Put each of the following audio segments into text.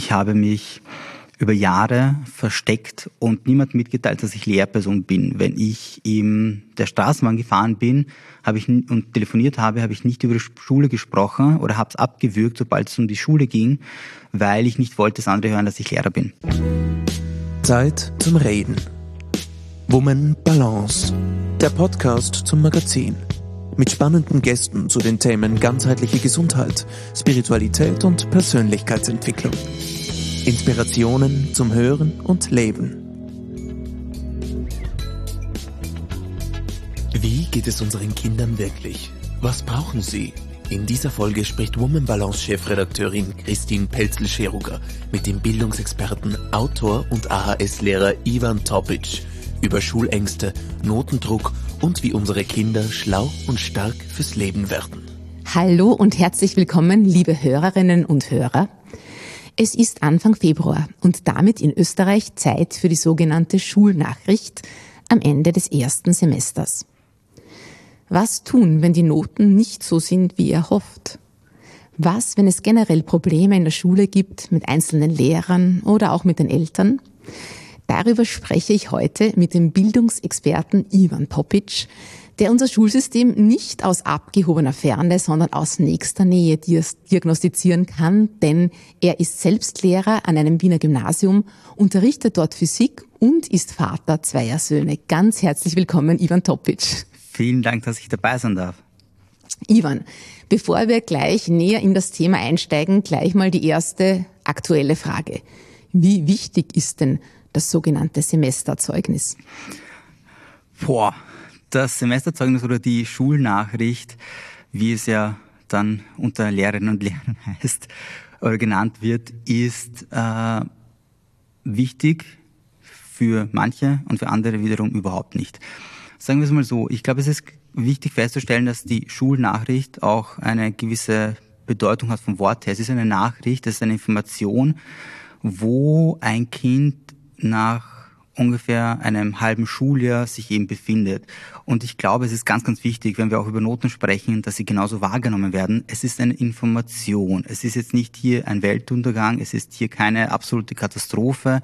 Ich habe mich über Jahre versteckt und niemand mitgeteilt, dass ich Lehrperson bin. Wenn ich in der Straßenbahn gefahren bin und telefoniert habe ich nicht über die Schule gesprochen oder habe es abgewürgt, sobald es um die Schule ging, weil ich nicht wollte, dass andere hören, dass ich Lehrer bin. Zeit zum Reden. Woman Balance. Der Podcast zum Magazin. Mit spannenden Gästen zu den Themen ganzheitliche Gesundheit, Spiritualität und Persönlichkeitsentwicklung. Inspirationen zum Hören und Leben. Wie geht es unseren Kindern wirklich? Was brauchen sie? In dieser Folge spricht Woman Balance Chefredakteurin Christine Pelzel-Scheruger mit dem Bildungsexperten, Autor und AHS-Lehrer Ivan Topic über Schulängste, Notendruck und wie unsere Kinder schlau und stark fürs Leben werden. Hallo und herzlich willkommen, liebe Hörerinnen und Hörer. Es ist Anfang Februar und damit in Österreich Zeit für die sogenannte Schulnachricht am Ende des ersten Semesters. Was tun, wenn die Noten nicht so sind, wie ihr hofft? Was, wenn es generell Probleme in der Schule gibt mit einzelnen Lehrern oder auch mit den Eltern? Darüber spreche ich heute mit dem Bildungsexperten Ivan Topic, der unser Schulsystem nicht aus abgehobener Ferne, sondern aus nächster Nähe diagnostizieren kann, denn er ist selbst Lehrer an einem Wiener Gymnasium, unterrichtet dort Physik und ist Vater zweier Söhne. Ganz herzlich willkommen, Ivan Topic. Vielen Dank, dass ich dabei sein darf. Ivan, bevor wir gleich näher in das Thema einsteigen, gleich mal die erste aktuelle Frage. Wie wichtig ist denn das sogenannte Semesterzeugnis? Das Semesterzeugnis oder die Schulnachricht, wie es ja dann unter Lehrerinnen und Lehrern heißt oder genannt wird, ist wichtig für manche und für andere wiederum überhaupt nicht. Sagen wir es mal so, ich glaube, es ist wichtig festzustellen, dass die Schulnachricht auch eine gewisse Bedeutung hat vom Wort her. Es ist eine Nachricht, es ist eine Information, wo ein Kind nach ungefähr einem halben Schuljahr sich eben befindet. Und ich glaube, es ist ganz, ganz wichtig, wenn wir auch über Noten sprechen, dass sie genauso wahrgenommen werden. Es ist eine Information. Es ist jetzt nicht hier ein Weltuntergang. Es ist hier keine absolute Katastrophe.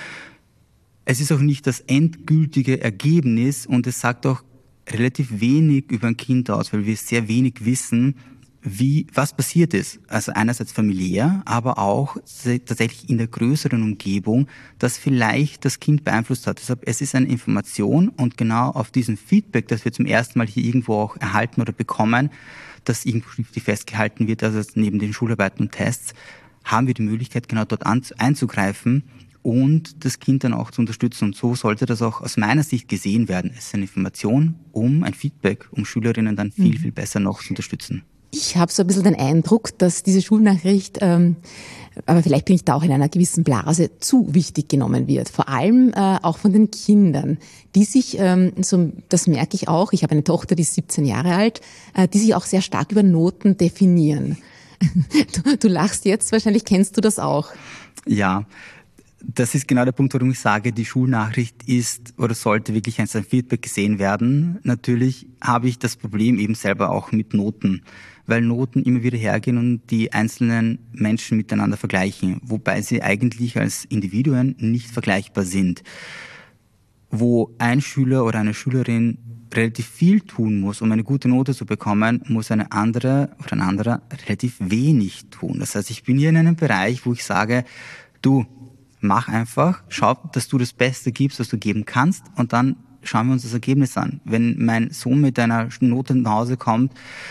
Es ist auch nicht das endgültige Ergebnis und es sagt auch relativ wenig über ein Kind aus, weil wir sehr wenig wissen, was passiert ist. Also einerseits familiär, aber auch tatsächlich in der größeren Umgebung, das vielleicht das Kind beeinflusst hat. Deshalb, es ist eine Information und genau auf diesem Feedback, das wir zum ersten Mal hier irgendwo auch erhalten oder bekommen, das irgendwo schriftlich festgehalten wird, also neben den Schularbeiten und Tests, haben wir die Möglichkeit, genau dort einzugreifen und das Kind dann auch zu unterstützen. Und so sollte das auch aus meiner Sicht gesehen werden. Es ist eine Information, ein Feedback, um Schülerinnen dann viel, viel besser noch zu unterstützen. Ich habe so ein bisschen den Eindruck, dass diese Schulnachricht, aber vielleicht bin ich da auch in einer gewissen Blase, zu wichtig genommen wird. Vor allem auch von den Kindern, die sich, das merke ich auch, ich habe eine Tochter, die ist 17 Jahre alt, die sich auch sehr stark über Noten definieren. Du lachst jetzt, wahrscheinlich kennst du das auch. Ja. Das ist genau der Punkt, warum ich sage, die Schulnachricht ist oder sollte wirklich als ein Feedback gesehen werden. Natürlich habe ich das Problem eben selber auch mit Noten, weil Noten immer wieder hergehen und die einzelnen Menschen miteinander vergleichen, wobei sie eigentlich als Individuen nicht vergleichbar sind. Wo ein Schüler oder eine Schülerin relativ viel tun muss, um eine gute Note zu bekommen, muss eine andere oder ein anderer relativ wenig tun. Das heißt, ich bin hier in einem Bereich, wo ich sage, du, mach einfach, schau, dass du das Beste gibst, was du geben kannst und dann schauen wir uns das Ergebnis an. Wenn mein Sohn mit einer Note nach Hause kommt,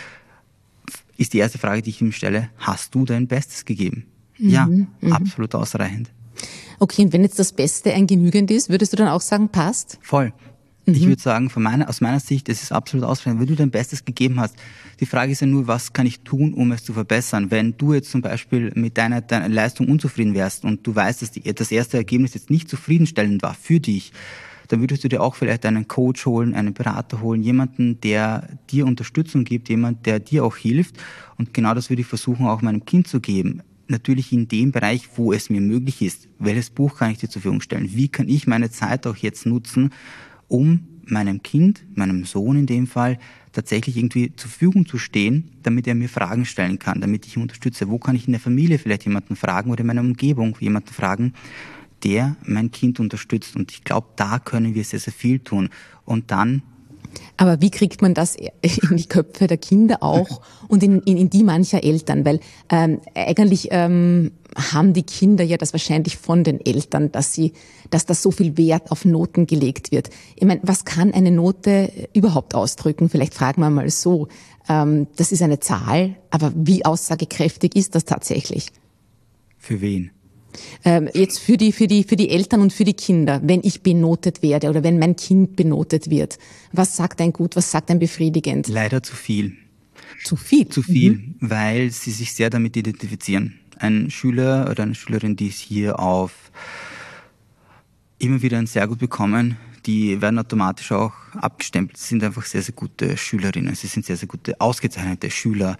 ist die erste Frage, die ich ihm stelle, hast du dein Bestes gegeben? Ja, absolut ausreichend. Okay, und wenn jetzt das Beste ein genügend ist, würdest du dann auch sagen, passt? Voll. Ich würde sagen, aus meiner Sicht, es ist absolut ausreichend, wenn du dein Bestes gegeben hast. Die Frage ist ja nur, was kann ich tun, um es zu verbessern? Wenn du jetzt zum Beispiel mit deiner Leistung unzufrieden wärst und du weißt, dass das erste Ergebnis jetzt nicht zufriedenstellend war für dich, dann würdest du dir auch vielleicht einen Coach holen, einen Berater holen, jemanden, der dir Unterstützung gibt, jemand, der dir auch hilft. Und genau das würde ich versuchen, auch meinem Kind zu geben. Natürlich in dem Bereich, wo es mir möglich ist. Welches Buch kann ich dir zur Verfügung stellen? Wie kann ich meine Zeit auch jetzt nutzen, um meinem Kind, meinem Sohn in dem Fall, tatsächlich irgendwie zur Verfügung zu stehen, damit er mir Fragen stellen kann, damit ich ihn unterstütze. Wo kann ich in der Familie vielleicht jemanden fragen oder in meiner Umgebung jemanden fragen, der mein Kind unterstützt? Und ich glaube, da können wir sehr, sehr viel tun. Und dann... Aber wie kriegt man das in die Köpfe der Kinder auch und in die mancher Eltern? Weil eigentlich haben die Kinder ja das wahrscheinlich von den Eltern, dass da so viel Wert auf Noten gelegt wird. Ich meine, was kann eine Note überhaupt ausdrücken? Vielleicht fragen wir mal so. Das ist eine Zahl, aber wie aussagekräftig ist das tatsächlich? Für wen? Jetzt für die Eltern und für die Kinder, wenn ich benotet werde oder wenn mein Kind benotet wird. Was sagt ein gut, was sagt ein befriedigend? Leider zu viel. Zu viel? Zu viel, weil sie sich sehr damit identifizieren. Ein Schüler oder eine Schülerin, die es hier auf immer wieder ein sehr gut bekommen, die werden automatisch auch abgestempelt. Sie sind einfach sehr, sehr gute Schülerinnen. Sie sind sehr, sehr gute, ausgezeichnete Schüler.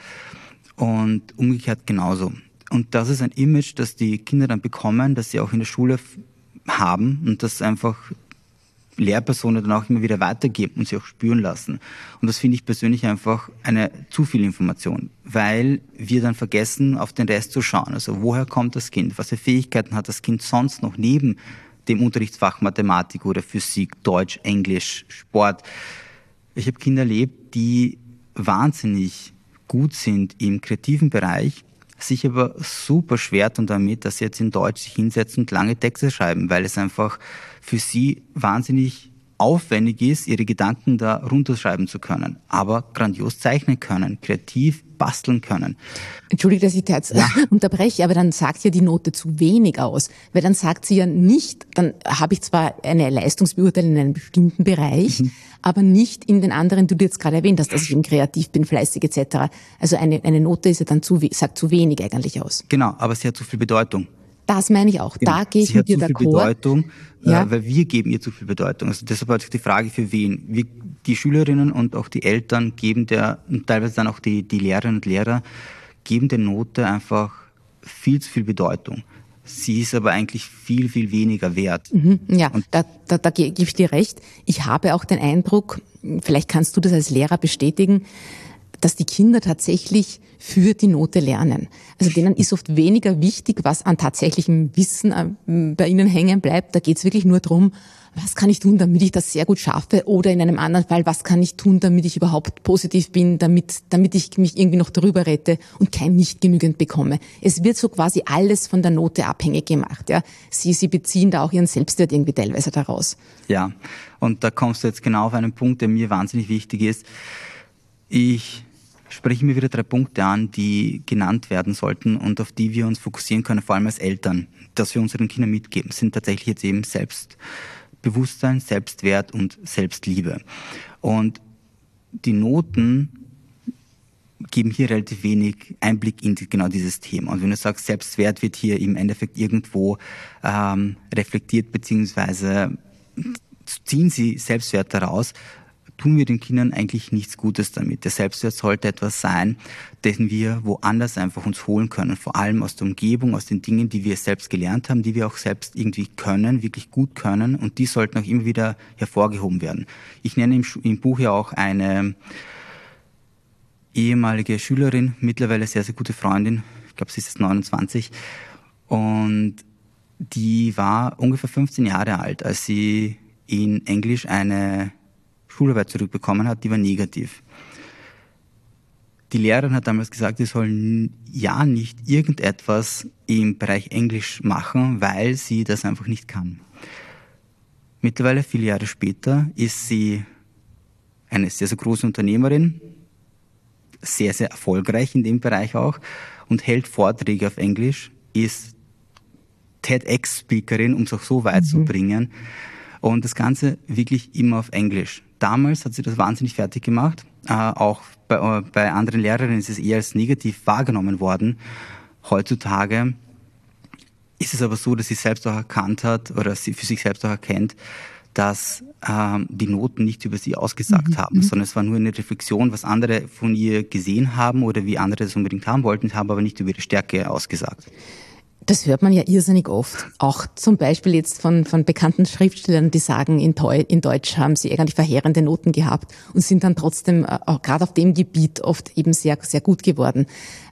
Und umgekehrt genauso. Und das ist ein Image, das die Kinder dann bekommen, das sie auch in der Schule haben und das einfach Lehrpersonen dann auch immer wieder weitergeben und sie auch spüren lassen. Und das finde ich persönlich einfach eine zu viel Information, weil wir dann vergessen, auf den Rest zu schauen. Also woher kommt das Kind? Was für Fähigkeiten hat das Kind sonst noch neben dem Unterrichtsfach Mathematik oder Physik, Deutsch, Englisch, Sport? Ich habe Kinder erlebt, die wahnsinnig gut sind im kreativen Bereich, sich aber super schwer tun damit, dass sie jetzt in Deutsch sich hinsetzen und lange Texte schreiben, weil es einfach für sie wahnsinnig aufwendig ist, ihre Gedanken da runterschreiben zu können, aber grandios zeichnen können, kreativ basteln können. Entschuldige, dass ich da jetzt unterbreche, aber dann sagt ja die Note zu wenig aus, weil dann sagt sie ja nicht, dann habe ich zwar eine Leistungsbeurteilung in einem bestimmten Bereich, aber nicht in den anderen, die du jetzt gerade erwähnt hast, dass ich eben kreativ bin, fleißig etc. Also eine Note ist ja dann sagt zu wenig eigentlich aus. Genau, aber sie hat zu viel Bedeutung. Das meine ich auch. Da gehe ich mit dir d'accord. Sie hat zu viel Bedeutung, weil wir geben ihr zu viel Bedeutung. Also deshalb hat sich die Frage, für wen. Die Schülerinnen und auch die Eltern geben und teilweise dann auch die Lehrerinnen und Lehrer, geben der Note einfach viel zu viel Bedeutung. Sie ist aber eigentlich viel, viel weniger wert. Ja, und da gebe ich dir recht. Ich habe auch den Eindruck, vielleicht kannst du das als Lehrer bestätigen, dass die Kinder tatsächlich für die Note lernen. Also denen ist oft weniger wichtig, was an tatsächlichem Wissen bei ihnen hängen bleibt. Da geht es wirklich nur darum, was kann ich tun, damit ich das sehr gut schaffe? Oder in einem anderen Fall, was kann ich tun, damit ich überhaupt positiv bin, damit ich mich irgendwie noch drüber rette und kein nicht genügend bekomme. Es wird so quasi alles von der Note abhängig gemacht. Ja, sie beziehen da auch ihren Selbstwert irgendwie teilweise daraus. Ja, und da kommst du jetzt genau auf einen Punkt, der mir wahnsinnig wichtig ist. Ich spreche mir wieder 3 Punkte an, die genannt werden sollten und auf die wir uns fokussieren können, vor allem als Eltern, dass wir unseren Kindern mitgeben, sind tatsächlich jetzt eben Selbstbewusstsein, Selbstwert und Selbstliebe. Und die Noten geben hier relativ wenig Einblick in genau dieses Thema. Und wenn du sagst, Selbstwert wird hier im Endeffekt irgendwo reflektiert, beziehungsweise ziehen sie Selbstwert daraus, tun wir den Kindern eigentlich nichts Gutes damit. Der Selbstwert sollte etwas sein, den wir woanders einfach uns holen können. Vor allem aus der Umgebung, aus den Dingen, die wir selbst gelernt haben, die wir auch selbst irgendwie können, wirklich gut können. Und die sollten auch immer wieder hervorgehoben werden. Ich nenne im Buch ja auch eine ehemalige Schülerin, mittlerweile sehr, sehr gute Freundin. Ich glaube, sie ist jetzt 29. Und die war ungefähr 15 Jahre alt, als sie in Englisch eine Schularbeit zurückbekommen hat, die war negativ. Die Lehrerin hat damals gesagt, sie soll ja nicht irgendetwas im Bereich Englisch machen, weil sie das einfach nicht kann. Mittlerweile, viele Jahre später, ist sie eine sehr, sehr große Unternehmerin, sehr, sehr erfolgreich in dem Bereich auch und hält Vorträge auf Englisch, ist TEDx-Speakerin, um es auch so weit zu bringen. Und das Ganze wirklich immer auf Englisch. Damals hat sie das wahnsinnig fertig gemacht. Auch bei anderen Lehrerinnen ist es eher als negativ wahrgenommen worden. Heutzutage ist es aber so, dass sie selbst auch erkannt hat oder sie für sich selbst auch erkennt, dass die Noten nichts über sie ausgesagt haben, sondern es war nur eine Reflexion, was andere von ihr gesehen haben oder wie andere das unbedingt haben wollten, haben aber nicht über ihre Stärke ausgesagt. Das hört man ja irrsinnig oft. Auch zum Beispiel jetzt von bekannten Schriftstellern, die sagen, in Deutsch haben sie eigentlich verheerende Noten gehabt und sind dann trotzdem auch gerade auf dem Gebiet oft eben sehr, sehr gut geworden.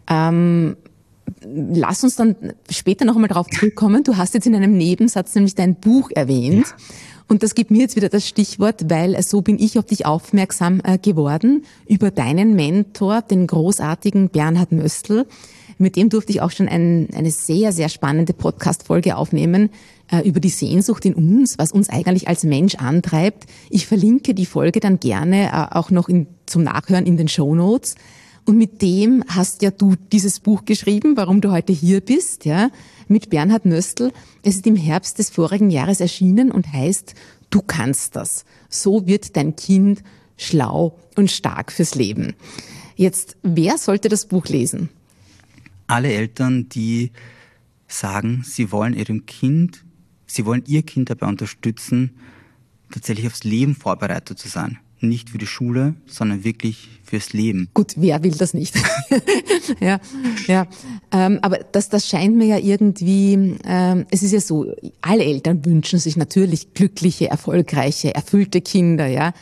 Lass uns dann später noch einmal darauf zurückkommen. Du hast jetzt in einem Nebensatz nämlich dein Buch erwähnt. Ja. Und das gibt mir jetzt wieder das Stichwort, weil so bin ich auf dich aufmerksam geworden, über deinen Mentor, den großartigen Bernhard Möstl. Mit dem durfte ich auch schon eine sehr, sehr spannende Podcast-Folge aufnehmen über die Sehnsucht in uns, was uns eigentlich als Mensch antreibt. Ich verlinke die Folge dann gerne auch noch zum Nachhören in den Shownotes. Und mit dem hast ja du dieses Buch geschrieben, warum du heute hier bist, ja, mit Bernhard Möstl. Es ist im Herbst des vorigen Jahres erschienen und heißt, du kannst das. So wird dein Kind schlau und stark fürs Leben. Jetzt, wer sollte das Buch lesen? Alle Eltern, die sagen, sie wollen ihr Kind dabei unterstützen, tatsächlich aufs Leben vorbereitet zu sein. Nicht für die Schule, sondern wirklich fürs Leben. Gut, wer will das nicht? Ja. Aber das scheint mir ja irgendwie, es ist ja so, alle Eltern wünschen sich natürlich glückliche, erfolgreiche, erfüllte Kinder, ja.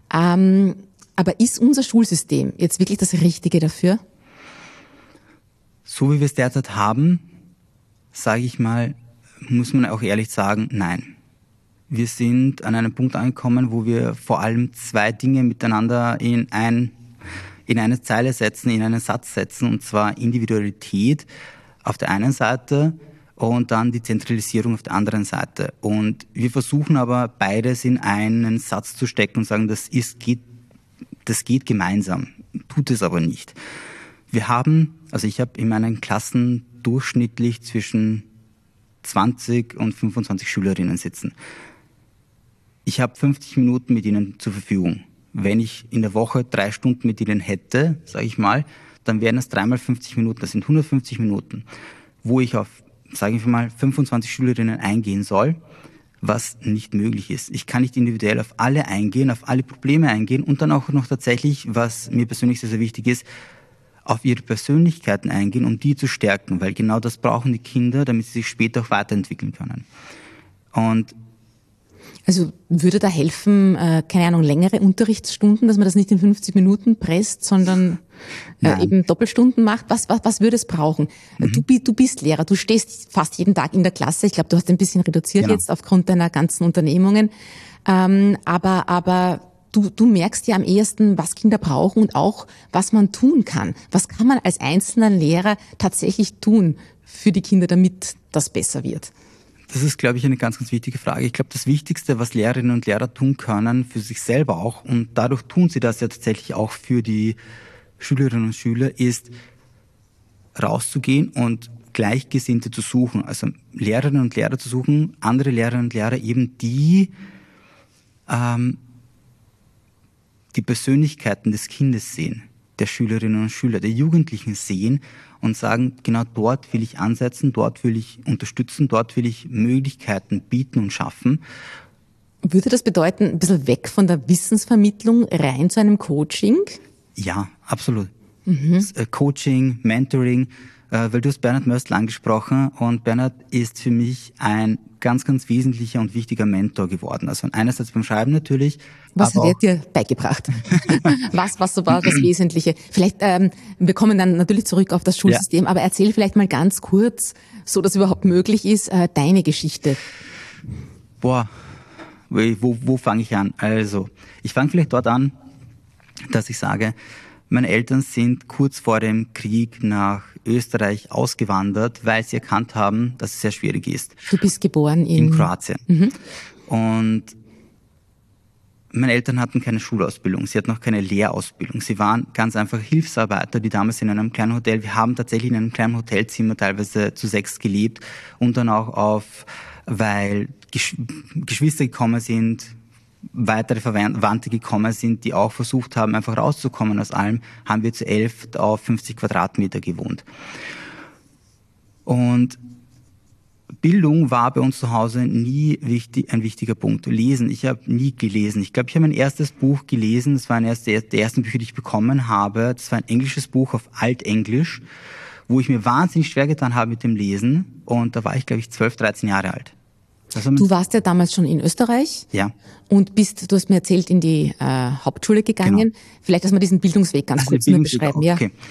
Aber ist unser Schulsystem jetzt wirklich das Richtige dafür? So wie wir es derzeit haben, sage ich mal, muss man auch ehrlich sagen, nein. Wir sind an einem Punkt angekommen, wo wir vor allem zwei Dinge miteinander in eine Zeile setzen, in einen Satz setzen, und zwar Individualität auf der einen Seite und dann die Zentralisierung auf der anderen Seite. Und wir versuchen aber beides in einen Satz zu stecken und sagen, das geht gemeinsam, tut es aber nicht. Ich habe in meinen Klassen durchschnittlich zwischen 20 und 25 Schülerinnen sitzen. Ich habe 50 Minuten mit ihnen zur Verfügung. Wenn ich in der Woche 3 Stunden mit ihnen hätte, sage ich mal, dann wären es 3 mal 50 Minuten, das sind 150 Minuten, wo ich auf, sage ich mal, 25 Schülerinnen eingehen soll, was nicht möglich ist. Ich kann nicht individuell auf alle eingehen, auf alle Probleme eingehen und dann auch noch tatsächlich, was mir persönlich sehr, sehr wichtig ist, auf ihre Persönlichkeiten eingehen, um die zu stärken, weil genau das brauchen die Kinder, damit sie sich später auch weiterentwickeln können. Und also würde da helfen, keine Ahnung, längere Unterrichtsstunden, dass man das nicht in 50 Minuten presst, sondern eben Doppelstunden macht? Was würde es brauchen? Du bist Lehrer, du stehst fast jeden Tag in der Klasse. Ich glaube, du hast ein bisschen reduziert jetzt aufgrund deiner ganzen Unternehmungen. Aber du merkst ja am ehesten, was Kinder brauchen und auch, was man tun kann. Was kann man als einzelner Lehrer tatsächlich tun für die Kinder, damit das besser wird? Das ist, glaube ich, eine ganz, ganz wichtige Frage. Ich glaube, das Wichtigste, was Lehrerinnen und Lehrer tun können, für sich selber auch, und dadurch tun sie das ja tatsächlich auch für die Schülerinnen und Schüler, ist rauszugehen und Gleichgesinnte zu suchen. Also Lehrerinnen und Lehrer zu suchen, andere Lehrerinnen und Lehrer eben, die Persönlichkeiten des Kindes sehen, der Schülerinnen und Schüler, der Jugendlichen sehen und sagen, genau dort will ich ansetzen, dort will ich unterstützen, dort will ich Möglichkeiten bieten und schaffen. Würde das bedeuten, ein bisschen weg von der Wissensvermittlung rein zu einem Coaching? Ja, absolut. Coaching, Mentoring, weil du hast Bernhard Möstl angesprochen, und Bernhard ist für mich ein ganz, ganz wesentlicher und wichtiger Mentor geworden. Also einerseits beim Schreiben natürlich. Was hat er dir beigebracht? Was so war das Wesentliche? Vielleicht, wir kommen dann natürlich zurück auf das Schulsystem, aber erzähl vielleicht mal ganz kurz, so dass überhaupt möglich ist, deine Geschichte. Wo fange ich an? Also, ich fange vielleicht dort an, dass ich sage, meine Eltern sind kurz vor dem Krieg nach Österreich ausgewandert, weil sie erkannt haben, dass es sehr schwierig ist. Du bist geboren in Kroatien. Und meine Eltern hatten keine Schulausbildung, sie hatten auch keine Lehrausbildung. Sie waren ganz einfach Hilfsarbeiter, die damals in einem kleinen Hotel, wir haben tatsächlich in einem kleinen Hotelzimmer teilweise zu 6 gelebt, und dann auch weil Geschwister gekommen sind, weitere Verwandte gekommen sind, die auch versucht haben, einfach rauszukommen aus allem, haben wir zu 11 auf 50 Quadratmeter gewohnt. Und Bildung war bei uns zu Hause nie ein wichtiger Punkt. Lesen, ich habe nie gelesen. Ich glaube, ich habe mein erstes Buch gelesen, das war eines der ersten Bücher, die ich bekommen habe. Das war ein englisches Buch auf Altenglisch. wo ich mir wahnsinnig schwer getan habe mit dem Lesen. Und da war ich, glaube ich, 12, 13 Jahre alt. Du warst ja damals schon in Österreich. Ja. Und du hast mir erzählt, in die Hauptschule gegangen. Genau. Vielleicht, dass wir diesen Bildungsweg ganz kurz nur beschreiben. Ja. Okay.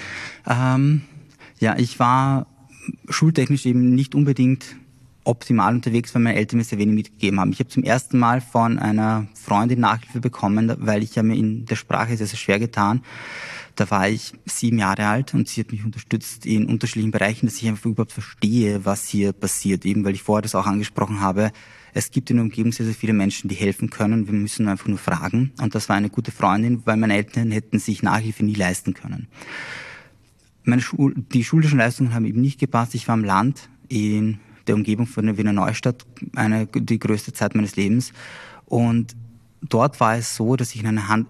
Ich war schultechnisch eben nicht unbedingt optimal unterwegs, weil meine Eltern mir sehr wenig mitgegeben haben. Ich habe zum ersten Mal von einer Freundin Nachhilfe bekommen, weil ich mir in der Sprache sehr, sehr schwer getan. Da war ich 7 Jahre alt und sie hat mich unterstützt in unterschiedlichen Bereichen, dass ich einfach überhaupt verstehe, was hier passiert. Eben, weil ich vorher das auch angesprochen habe. Es gibt in der Umgebung sehr, sehr viele Menschen, die helfen können. Wir müssen einfach nur fragen. Und das war eine gute Freundin, weil meine Eltern hätten sich Nachhilfe nie leisten können. Die schulischen Leistungen haben eben nicht gepasst. Ich war am Land in der Umgebung von der Wiener Neustadt, die größte Zeit meines Lebens. Und dort war es so, dass ich in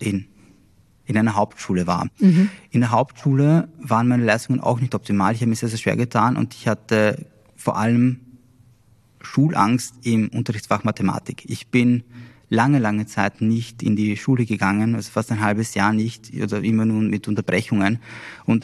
einer Hauptschule war. Mhm. In der Hauptschule waren meine Leistungen auch nicht optimal. Ich habe mir sehr, sehr schwer getan und ich hatte vor allem Schulangst im Unterrichtsfach Mathematik. Ich bin lange Zeit nicht in die Schule gegangen, also fast ein halbes Jahr nicht, oder immer nur mit Unterbrechungen und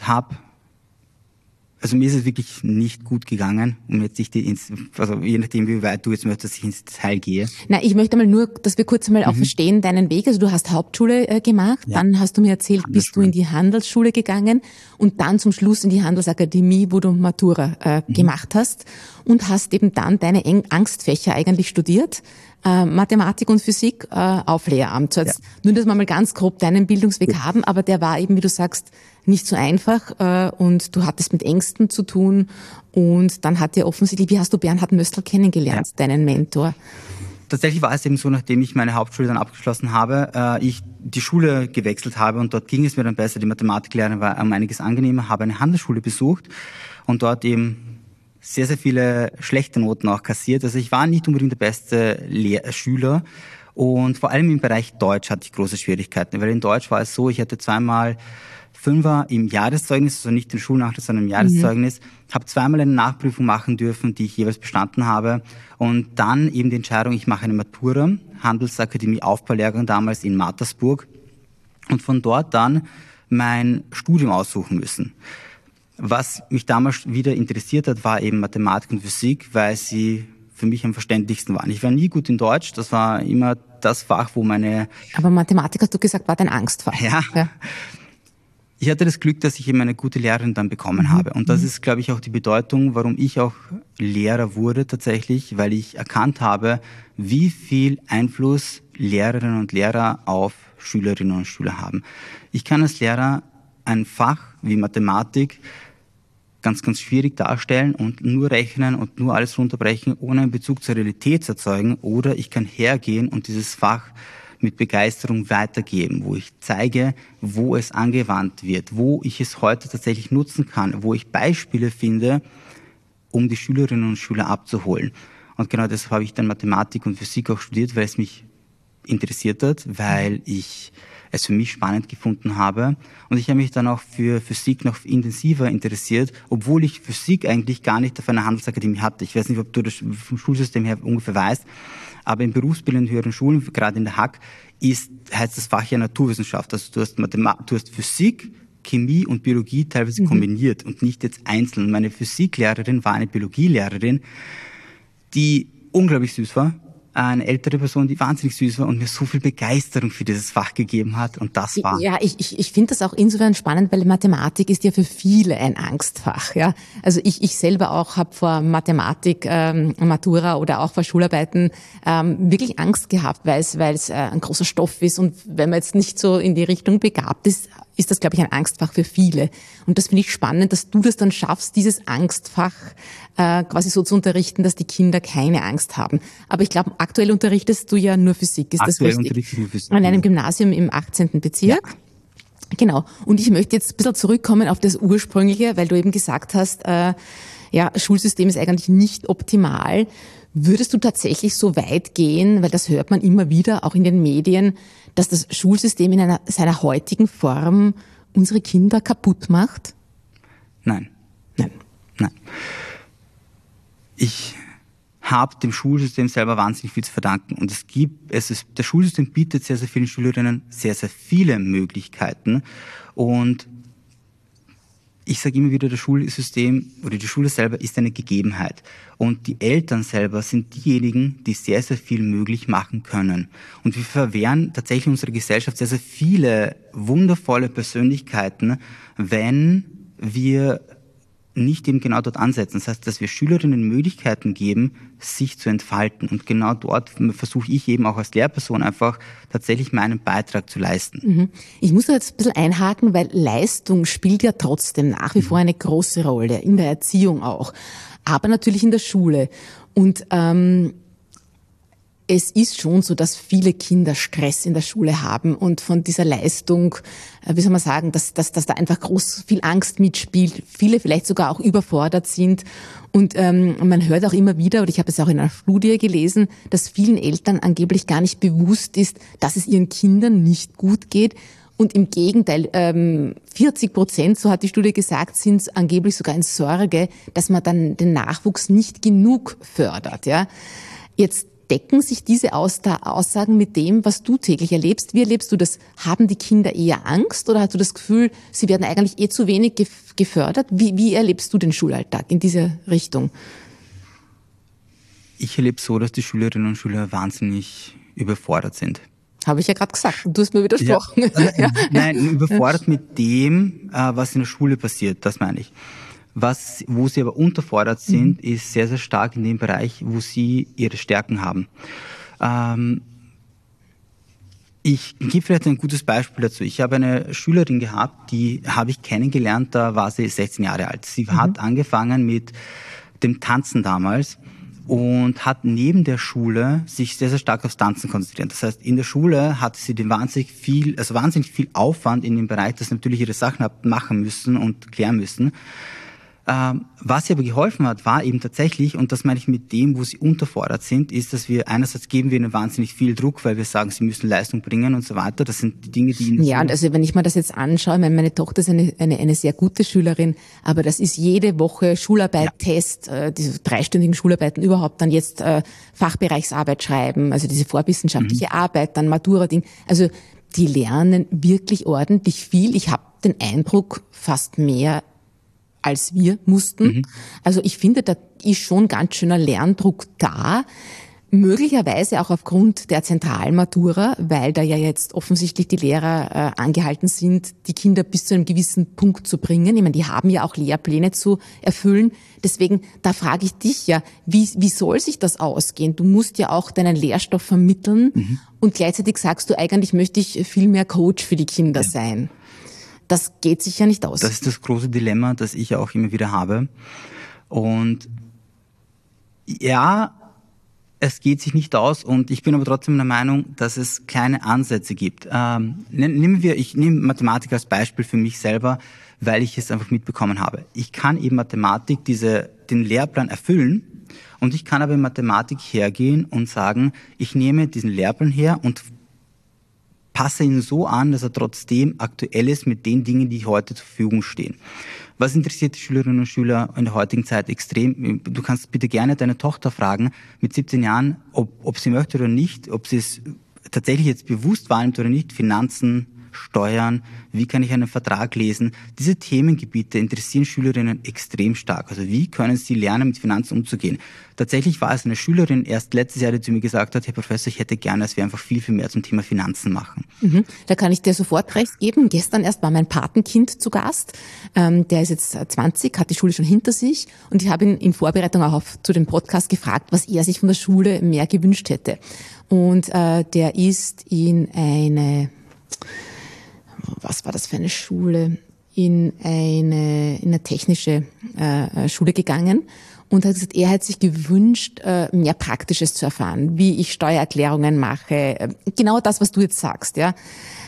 mir ist es wirklich nicht gut gegangen, um jetzt nicht je nachdem, wie weit du jetzt möchtest, dass ich ins Detail gehe. Na, ich möchte mal nur, dass wir kurz einmal auch verstehen, deinen Weg. Also du hast Hauptschule gemacht, dann hast du mir erzählt, bist du in die Handelsschule gegangen und dann zum Schluss in die Handelsakademie, wo du Matura gemacht hast und hast eben dann deine Angstfächer eigentlich studiert. Mathematik und Physik auf Lehramt. So jetzt nur, dass wir mal ganz grob deinen Bildungsweg haben, aber der war eben, wie du sagst, nicht so einfach und du hattest mit Ängsten zu tun und dann hat dir offensichtlich, wie hast du Bernhard Möstl kennengelernt, deinen Mentor? Tatsächlich war es eben so, nachdem ich meine Hauptschule dann abgeschlossen habe, ich die Schule gewechselt habe und dort ging es mir dann besser. Die Mathematiklehrerin war um einiges angenehmer, habe eine Handelsschule besucht und dort eben sehr, sehr viele schlechte Noten auch kassiert. Also ich war nicht unbedingt der beste Schüler und vor allem im Bereich Deutsch hatte ich große Schwierigkeiten, weil in Deutsch war es so, ich hatte zweimal Fünfer im Jahreszeugnis, also nicht im Schulnachweis, sondern im Jahreszeugnis, habe zweimal eine Nachprüfung machen dürfen, die ich jeweils bestanden habe und dann eben die Entscheidung, ich mache eine Matura, Handelsakademie Aufbaulehrgang damals in Mattersburg und von dort dann mein Studium aussuchen müssen. Was mich damals wieder interessiert hat, war eben Mathematik und Physik, weil sie für mich am verständlichsten waren. Ich war nie gut in Deutsch, das war immer das Fach, wo meine... Aber Mathematik, hast du gesagt, war dein Angstfach. Ja. Ich hatte das Glück, dass ich eben eine gute Lehrerin dann bekommen habe. Und das ist, glaube ich, auch die Bedeutung, warum ich auch Lehrer wurde tatsächlich, weil ich erkannt habe, wie viel Einfluss Lehrerinnen und Lehrer auf Schülerinnen und Schüler haben. Ich kann als Lehrer ein Fach wie Mathematik ganz schwierig darstellen und nur rechnen und nur alles runterbrechen, ohne einen Bezug zur Realität zu erzeugen. Oder ich kann hergehen und dieses Fach mit Begeisterung weitergeben, wo ich zeige, wo es angewandt wird, wo ich es heute tatsächlich nutzen kann, wo ich Beispiele finde, um die Schülerinnen und Schüler abzuholen. Und genau deshalb habe ich dann Mathematik und Physik auch studiert, weil es mich interessiert hat, weil ich es für mich spannend gefunden habe. Und ich habe mich dann auch für Physik noch intensiver interessiert, obwohl ich Physik eigentlich gar nicht auf einer Handelsakademie hatte. Ich weiß nicht, ob du das vom Schulsystem her ungefähr weißt, aber in berufsbildenden höheren Schulen, gerade in der HAK, heißt das Fach ja Naturwissenschaft. Also du hast Physik, Chemie und Biologie teilweise kombiniert und nicht jetzt einzeln. Meine Physiklehrerin war eine Biologielehrerin, die unglaublich süß war. Eine ältere Person, die wahnsinnig süß war und mir so viel Begeisterung für dieses Fach gegeben hat. Und das war... Ja, ich finde das auch insofern spannend, weil Mathematik ist ja für viele ein Angstfach. Ja, also ich selber auch habe vor Mathematik, Matura oder auch vor Schularbeiten wirklich Angst gehabt, weil es ein großer Stoff ist und wenn man jetzt nicht so in die Richtung begabt ist, ist das, glaube ich, ein Angstfach für viele. Und das finde ich spannend, dass du das dann schaffst, dieses Angstfach quasi so zu unterrichten, dass die Kinder keine Angst haben. Aber ich glaube, aktuell unterrichtest du ja nur Physik, ist das richtig? Aktuell unterrichte ich nur Physik. An einem Gymnasium im 18. Bezirk. Ja. Genau. Und ich möchte jetzt ein bisschen zurückkommen auf das Ursprüngliche, weil du eben gesagt hast, Schulsystem ist eigentlich nicht optimal. Würdest du tatsächlich so weit gehen, weil das hört man immer wieder, auch in den Medien, dass das Schulsystem in seiner heutigen Form unsere Kinder kaputt macht? Nein. Ich habe dem Schulsystem selber wahnsinnig viel zu verdanken. Und das Schulsystem bietet sehr, sehr vielen Schülerinnen sehr, sehr viele Möglichkeiten. Und ich sage immer wieder, das Schulsystem oder die Schule selber ist eine Gegebenheit. Und die Eltern selber sind diejenigen, die sehr, sehr viel möglich machen können. Und wir verwehren tatsächlich in unserer Gesellschaft sehr, sehr viele wundervolle Persönlichkeiten, wenn wir nicht eben genau dort ansetzen. Das heißt, dass wir Schülerinnen Möglichkeiten geben, sich zu entfalten. Und genau dort versuche ich eben auch als Lehrperson einfach tatsächlich meinen Beitrag zu leisten. Ich muss da jetzt ein bisschen einhaken, weil Leistung spielt ja trotzdem nach wie vor eine große Rolle, in der Erziehung auch, aber natürlich in der Schule. Und es ist schon so, dass viele Kinder Stress in der Schule haben und von dieser Leistung, wie soll man sagen, dass da einfach viel Angst mitspielt, viele vielleicht sogar auch überfordert sind. Und man hört auch immer wieder, oder ich habe es auch in einer Studie gelesen, dass vielen Eltern angeblich gar nicht bewusst ist, dass es ihren Kindern nicht gut geht. Und im Gegenteil, 40%, so hat die Studie gesagt, sind angeblich sogar in Sorge, dass man dann den Nachwuchs nicht genug fördert. Ja, jetzt decken sich diese Aussagen mit dem, was du täglich erlebst? Wie erlebst du das? Haben die Kinder eher Angst oder hast du das Gefühl, sie werden eigentlich zu wenig gefördert? Wie erlebst du den Schulalltag in dieser Richtung? Ich erlebe so, dass die Schülerinnen und Schüler wahnsinnig überfordert sind. Habe ich ja gerade gesagt. Du hast mir widersprochen. Ja. Nein, überfordert mit dem, was in der Schule passiert, das meine ich. Wo sie aber unterfordert sind, ist sehr, sehr stark in dem Bereich, wo sie ihre Stärken haben. Ich gebe vielleicht ein gutes Beispiel dazu. Ich habe eine Schülerin gehabt, die habe ich kennengelernt, da war sie 16 Jahre alt. Sie hat angefangen mit dem Tanzen damals und hat neben der Schule sich sehr, sehr stark aufs Tanzen konzentriert. Das heißt, in der Schule hatte sie wahnsinnig viel Aufwand in dem Bereich, dass sie natürlich ihre Sachen hat machen müssen und klären müssen. Was ihr aber geholfen hat, war eben tatsächlich, und das meine ich mit dem, wo sie unterfordert sind, ist, dass wir einerseits geben wir ihnen wahnsinnig viel Druck, weil wir sagen, sie müssen Leistung bringen und so weiter. Das sind die Dinge, die ihnen... Ja, und also wenn ich mir das jetzt anschaue, meine Tochter ist eine sehr gute Schülerin, aber das ist jede Woche Schularbeit, Test, diese 3-stündigen Schularbeiten überhaupt, dann jetzt Fachbereichsarbeit schreiben, also diese vorwissenschaftliche Arbeit, dann Matura-Ding. Also die lernen wirklich ordentlich viel. Ich habe den Eindruck, fast mehr als wir mussten. Also ich finde, da ist schon ganz schöner Lerndruck da. Möglicherweise auch aufgrund der Zentralmatura, weil da ja jetzt offensichtlich die Lehrer angehalten sind, die Kinder bis zu einem gewissen Punkt zu bringen. Ich meine, die haben ja auch Lehrpläne zu erfüllen. Deswegen, da frage ich dich ja, wie soll sich das ausgehen? Du musst ja auch deinen Lehrstoff vermitteln und gleichzeitig sagst du, eigentlich möchte ich viel mehr Coach für die Kinder sein. Das geht sich ja nicht aus. Das ist das große Dilemma, das ich auch immer wieder habe. Und ja, es geht sich nicht aus und ich bin aber trotzdem der Meinung, dass es kleine Ansätze gibt. Ich nehme Mathematik als Beispiel für mich selber, weil ich es einfach mitbekommen habe. Ich kann eben Mathematik den Lehrplan erfüllen und ich kann aber in Mathematik hergehen und sagen, ich nehme diesen Lehrplan her und passe ihn so an, dass er trotzdem aktuell ist mit den Dingen, die heute zur Verfügung stehen. Was interessiert die Schülerinnen und Schüler in der heutigen Zeit extrem? Du kannst bitte gerne deine Tochter fragen, mit 17 Jahren, ob sie möchte oder nicht, ob sie es tatsächlich jetzt bewusst wahrnimmt oder nicht, Finanzen, Steuern, wie kann ich einen Vertrag lesen? Diese Themengebiete interessieren Schülerinnen extrem stark. Also wie können sie lernen, mit Finanzen umzugehen? Tatsächlich war es eine Schülerin erst letztes Jahr, die zu mir gesagt hat, Herr Professor, ich hätte gerne, dass wir einfach viel, viel mehr zum Thema Finanzen machen. Da kann ich dir sofort recht geben. Gestern erst war mein Patenkind zu Gast. Der ist jetzt 20, hat die Schule schon hinter sich. Und ich habe ihn in Vorbereitung auch zu dem Podcast gefragt, was er sich von der Schule mehr gewünscht hätte. Und der ist in eine... Was war das für eine Schule? In eine technische Schule gegangen und hat gesagt, er hat sich gewünscht, mehr Praktisches zu erfahren, wie ich Steuererklärungen mache, genau das, was du jetzt sagst, ja.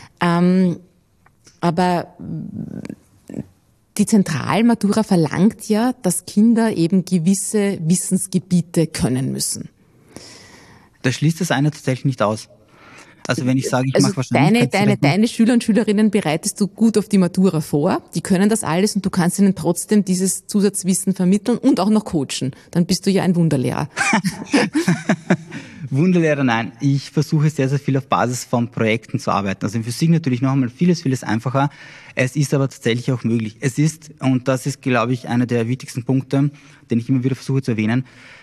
Aber die Zentralmatura verlangt ja, dass Kinder eben gewisse Wissensgebiete können müssen. Da schließt das eine tatsächlich nicht aus. Also wenn ich sage, ich mache wahrscheinlich... Deine Schüler und Schülerinnen bereitest du gut auf die Matura vor. Die können das alles und du kannst ihnen trotzdem dieses Zusatzwissen vermitteln und auch noch coachen. Dann bist du ja ein Wunderlehrer. Wunderlehrer, nein. Ich versuche sehr, sehr viel auf Basis von Projekten zu arbeiten. Also in Physik natürlich noch einmal vieles, vieles einfacher. Es ist aber tatsächlich auch möglich. Es ist, und das ist, glaube ich, einer der wichtigsten Punkte, den ich immer wieder versuche zu erwähnen,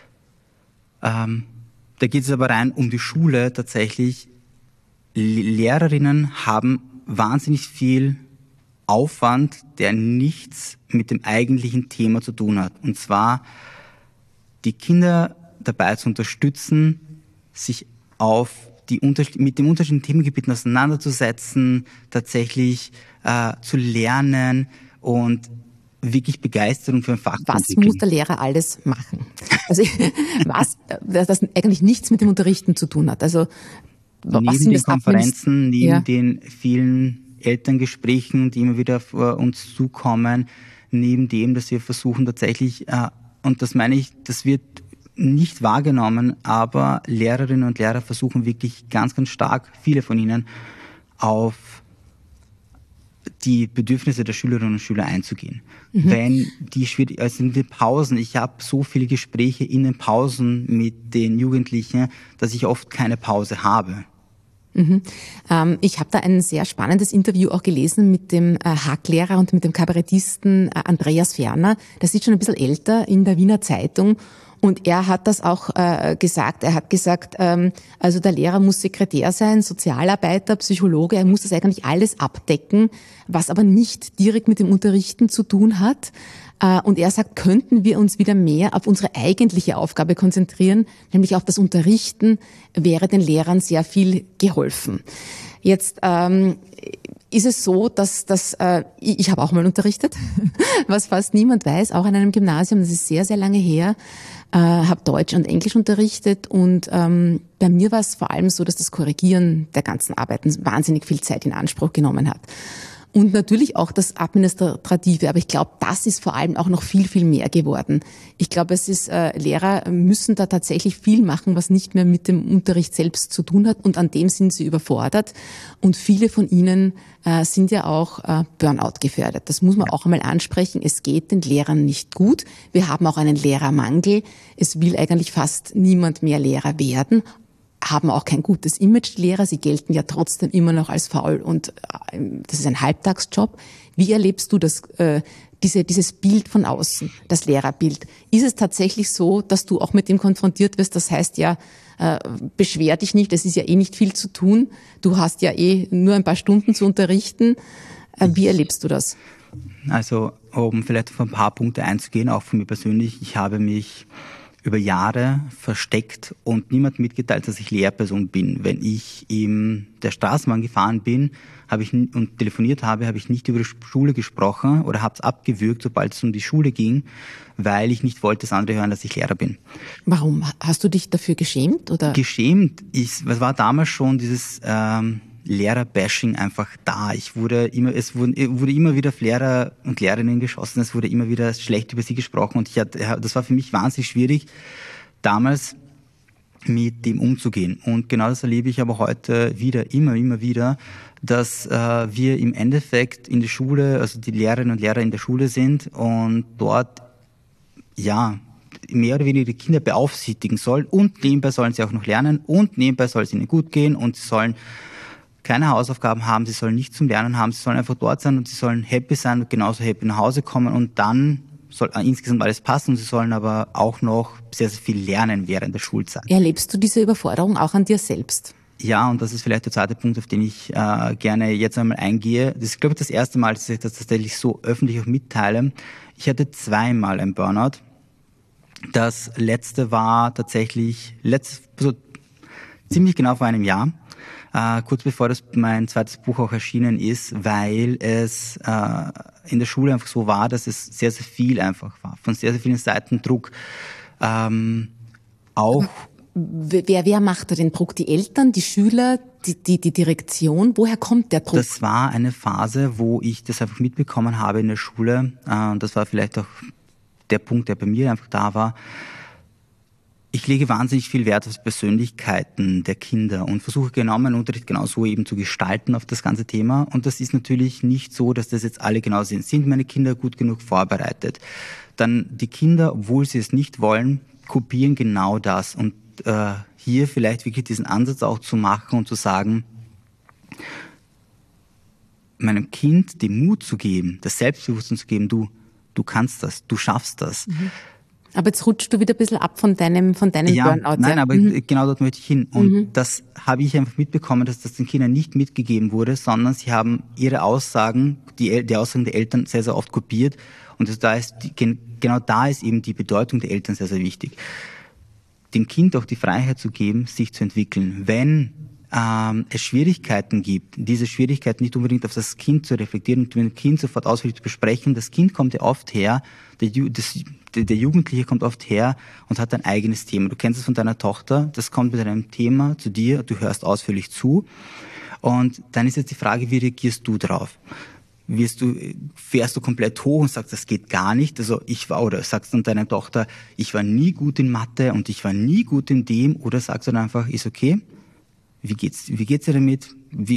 da geht es aber rein um die Schule tatsächlich. Lehrerinnen haben wahnsinnig viel Aufwand, der nichts mit dem eigentlichen Thema zu tun hat. Und zwar die Kinder dabei zu unterstützen, sich mit den unterschiedlichen Themengebieten auseinanderzusetzen, tatsächlich zu lernen und wirklich Begeisterung für ein Fach zu entwickeln. Was muss der Lehrer alles machen? Also das eigentlich nichts mit dem Unterrichten zu tun hat. Also neben den Konferenzen, neben den vielen Elterngesprächen, die immer wieder auf uns zukommen, neben dem, dass wir versuchen tatsächlich, und das meine ich, das wird nicht wahrgenommen, aber Lehrerinnen und Lehrer versuchen wirklich ganz, ganz stark, viele von ihnen, auf die Bedürfnisse der Schülerinnen und Schüler einzugehen. Wenn also in den Pausen, ich habe so viele Gespräche in den Pausen mit den Jugendlichen, dass ich oft keine Pause habe. Ich habe da ein sehr spannendes Interview auch gelesen mit dem Hacklehrer und mit dem Kabarettisten Andreas Ferner. Das ist schon ein bisschen älter, in der Wiener Zeitung. Und er hat das auch gesagt. Er hat gesagt, also der Lehrer muss Sekretär sein, Sozialarbeiter, Psychologe. Er muss das eigentlich alles abdecken, was aber nicht direkt mit dem Unterrichten zu tun hat. Und er sagt, könnten wir uns wieder mehr auf unsere eigentliche Aufgabe konzentrieren, nämlich auf das Unterrichten, wäre den Lehrern sehr viel geholfen. Jetzt ist es so, dass ich habe auch mal unterrichtet, was fast niemand weiß, auch an einem Gymnasium, das ist sehr, sehr lange her, habe Deutsch und Englisch unterrichtet und bei mir war es vor allem so, dass das Korrigieren der ganzen Arbeiten wahnsinnig viel Zeit in Anspruch genommen hat. Und natürlich auch das Administrative, aber ich glaube, das ist vor allem auch noch viel, viel mehr geworden. Ich glaube, Lehrer müssen da tatsächlich viel machen, was nicht mehr mit dem Unterricht selbst zu tun hat und an dem sind sie überfordert. Und viele von ihnen sind ja auch Burnout gefährdet. Das muss man auch einmal ansprechen. Es geht den Lehrern nicht gut. Wir haben auch einen Lehrermangel. Es will eigentlich fast niemand mehr Lehrer werden. Haben auch kein gutes Image, die Lehrer. Sie gelten ja trotzdem immer noch als faul und das ist ein Halbtagsjob. Wie erlebst du das, dieses Bild von außen, das Lehrerbild? Ist es tatsächlich so, dass du auch mit dem konfrontiert wirst? Das heißt ja, beschwer dich nicht, es ist ja eh nicht viel zu tun. Du hast ja eh nur ein paar Stunden zu unterrichten. Wie erlebst du das? Also, um vielleicht auf ein paar Punkte einzugehen, auch von mir persönlich, ich habe mich über Jahre versteckt und niemand mitgeteilt, dass ich Lehrperson bin. Wenn ich in der Straßenbahn gefahren bin und telefoniert habe, habe ich nicht über die Schule gesprochen oder habe es abgewürgt, sobald es um die Schule ging, weil ich nicht wollte, dass andere hören, dass ich Lehrer bin. Warum? Hast du dich dafür geschämt? Oder? Geschämt? Es war damals schon dieses Lehrer-Bashing einfach da. Es wurde immer wieder auf Lehrer und Lehrerinnen geschossen, es wurde immer wieder schlecht über sie gesprochen und das war für mich wahnsinnig schwierig, damals mit dem umzugehen. Und genau das erlebe ich aber heute immer wieder, dass wir im Endeffekt in der Schule, also die Lehrerinnen und Lehrer in der Schule sind und dort, mehr oder weniger die Kinder beaufsichtigen soll und nebenbei sollen sie auch noch lernen und nebenbei soll es ihnen gut gehen und sie sollen keine Hausaufgaben haben, sie sollen nichts zum Lernen haben, sie sollen einfach dort sein und sie sollen happy sein und genauso happy nach Hause kommen und dann soll insgesamt alles passen und sie sollen aber auch noch sehr, sehr viel lernen während der Schulzeit. Erlebst du diese Überforderung auch an dir selbst? Ja, und das ist vielleicht der zweite Punkt, auf den ich gerne jetzt einmal eingehe. Das ist, glaube ich, das erste Mal, dass ich das tatsächlich so öffentlich auch mitteile. Ich hatte 2-mal ein Burnout. Das letzte war tatsächlich ziemlich genau vor einem Jahr. Kurz bevor mein zweites Buch auch erschienen ist, weil es in der Schule einfach so war, dass es sehr, sehr viel einfach war. Von sehr, sehr vielen Seiten Druck. Auch. Wer macht da den Druck? Die Eltern, die Schüler, die Direktion? Woher kommt der Druck? Das war eine Phase, wo ich das einfach mitbekommen habe in der Schule. Und das war vielleicht auch der Punkt, der bei mir einfach da war. Ich lege wahnsinnig viel Wert auf die Persönlichkeiten der Kinder und versuche genau meinen Unterricht genauso eben zu gestalten auf das ganze Thema. Und das ist natürlich nicht so, dass das jetzt alle genau sind. Sind meine Kinder gut genug vorbereitet? Dann die Kinder, obwohl sie es nicht wollen, kopieren genau das. Und hier vielleicht wirklich diesen Ansatz auch zu machen und zu sagen, meinem Kind den Mut zu geben, das Selbstbewusstsein zu geben, du kannst das, du schaffst das. Aber jetzt rutschst du wieder ein bisschen ab von deinem Burnout. Nein, aber genau dort möchte ich hin. Und das habe ich einfach mitbekommen, dass das den Kindern nicht mitgegeben wurde, sondern sie haben ihre Aussagen, die Aussagen der Eltern sehr, sehr oft kopiert. Und genau da ist eben die Bedeutung der Eltern sehr, sehr wichtig. Dem Kind auch die Freiheit zu geben, sich zu entwickeln. Wenn es Schwierigkeiten gibt, diese Schwierigkeiten nicht unbedingt auf das Kind zu reflektieren und mit dem Kind sofort ausführlich zu besprechen. Das Kind kommt ja oft her, der Jugendliche kommt oft her und hat ein eigenes Thema. Du kennst es von deiner Tochter, das kommt mit einem Thema zu dir, du hörst ausführlich zu und dann ist jetzt die Frage, wie reagierst du drauf? Fährst du komplett hoch und sagst, das geht gar nicht? Oder sagst du deiner Tochter, ich war nie gut in Mathe und ich war nie gut in dem, oder sagst du dann einfach, ist okay? Wie geht's dir damit?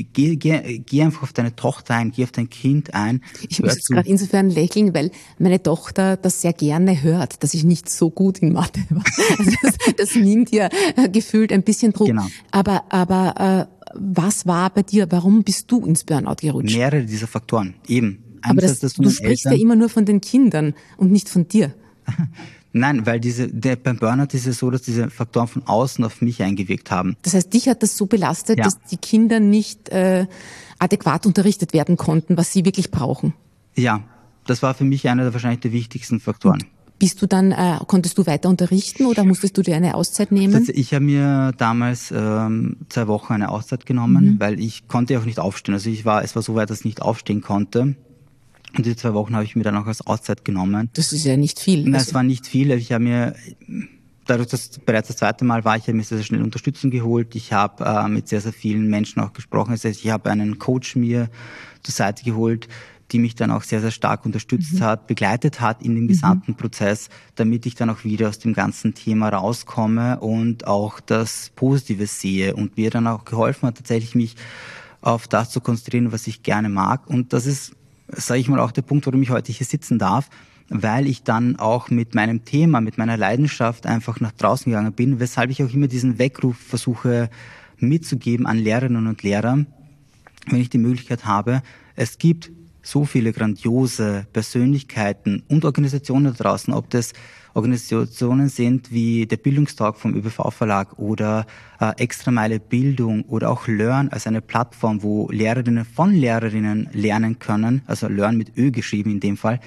Geh einfach auf deine Tochter ein, geh auf dein Kind ein. Ich muss jetzt gerade insofern lächeln, weil meine Tochter das sehr gerne hört, dass ich nicht so gut in Mathe war. Also das nimmt ihr gefühlt ein bisschen Druck. Genau. Aber was war bei dir? Warum bist du ins Burnout gerutscht? Mehrere dieser Faktoren, eben. Aber du sprichst ja immer nur von den Kindern und nicht von dir. Nein, weil beim Burnout ist es so, dass diese Faktoren von außen auf mich eingewirkt haben. Das heißt, dich hat das so belastet, ja, dass die Kinder nicht adäquat unterrichtet werden konnten, was sie wirklich brauchen. Ja, das war für mich einer der wahrscheinlich der wichtigsten Faktoren. Konntest du weiter unterrichten oder musstest du dir eine Auszeit nehmen? Ich habe mir damals 2 Wochen eine Auszeit genommen, weil ich konnte auch nicht aufstehen. Also es war so weit, dass ich nicht aufstehen konnte. Und diese 2 Wochen habe ich mir dann auch als Auszeit genommen. Das ist ja nicht viel. Nein, es war nicht viel. Ich habe mir, dadurch, dass es bereits das 2. Mal war, ich habe mir sehr, sehr schnell Unterstützung geholt. Ich habe mit sehr, sehr vielen Menschen auch gesprochen. Das heißt, ich habe einen Coach mir zur Seite geholt, die mich dann auch sehr, sehr stark unterstützt hat, begleitet hat in dem gesamten Prozess, damit ich dann auch wieder aus dem ganzen Thema rauskomme und auch das Positive sehe. Und mir dann auch geholfen hat, tatsächlich mich auf das zu konzentrieren, was ich gerne mag. Und das ist, sage ich mal, auch der Punkt, warum ich heute hier sitzen darf, weil ich dann auch mit meinem Thema, mit meiner Leidenschaft einfach nach draußen gegangen bin, weshalb ich auch immer diesen Weckruf versuche mitzugeben an Lehrerinnen und Lehrer, wenn ich die Möglichkeit habe. Es gibt so viele grandiose Persönlichkeiten und Organisationen da draußen, ob das Organisationen sind wie der Bildungstag vom ÖBV-Verlag oder Extra Meile Bildung oder auch Learn als eine Plattform, wo Lehrerinnen von Lehrerinnen lernen können, also Learn mit Ö geschrieben in dem Fall.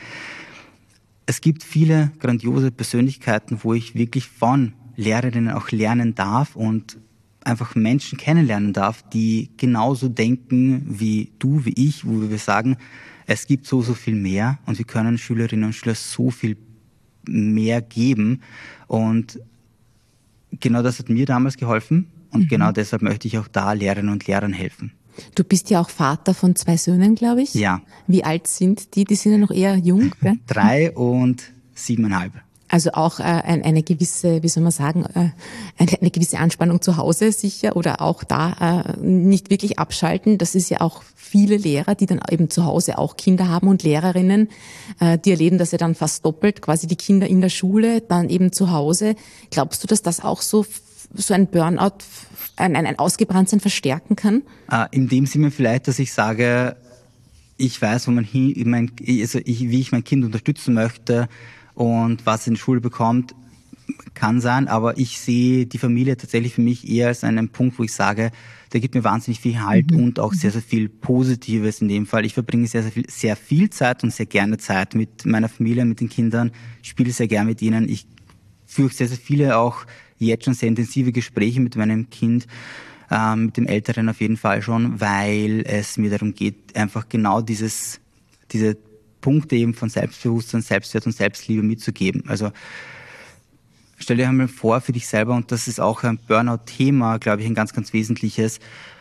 Es gibt viele grandiose Persönlichkeiten, wo ich wirklich von Lehrerinnen auch lernen darf und einfach Menschen kennenlernen darf, die genauso denken wie du, wie ich, wo wir sagen, es gibt so viel mehr und wir können Schülerinnen und Schülern so viel mehr geben. Und genau das hat mir damals geholfen und genau deshalb möchte ich auch da Lehrerinnen und Lehrern helfen. Du bist ja auch Vater von 2 Söhnen, glaube ich. Ja. Wie alt sind die? Die sind ja noch eher jung, gell? 3 und 7,5. Also auch eine gewisse, wie soll man sagen, eine gewisse Anspannung zu Hause sicher oder auch da nicht wirklich abschalten. Das ist ja auch viele Lehrer, die dann eben zu Hause auch Kinder haben und Lehrerinnen, die erleben das ja dann fast doppelt, quasi die Kinder in der Schule, dann eben zu Hause. Glaubst du, dass das auch so ein Burnout, ein Ausgebranntsein verstärken kann? In dem Sinne vielleicht, dass ich sage, ich weiß, wie ich mein Kind unterstützen möchte, und was in der Schule bekommt, kann sein, aber ich sehe die Familie tatsächlich für mich eher als einen Punkt, wo ich sage, der gibt mir wahnsinnig viel Halt und auch sehr, sehr viel Positives in dem Fall. Ich verbringe sehr viel Zeit und sehr gerne Zeit mit meiner Familie, mit den Kindern, spiele sehr gerne mit ihnen. Ich führe sehr, sehr viele auch jetzt schon sehr intensive Gespräche mit meinem Kind, mit dem Älteren auf jeden Fall schon, weil es mir darum geht, einfach genau diese Punkte eben von Selbstbewusstsein, Selbstwert und Selbstliebe mitzugeben. Also stell dir einmal vor für dich selber, und das ist auch ein Burnout-Thema, glaube ich, ein ganz, ganz wesentliches,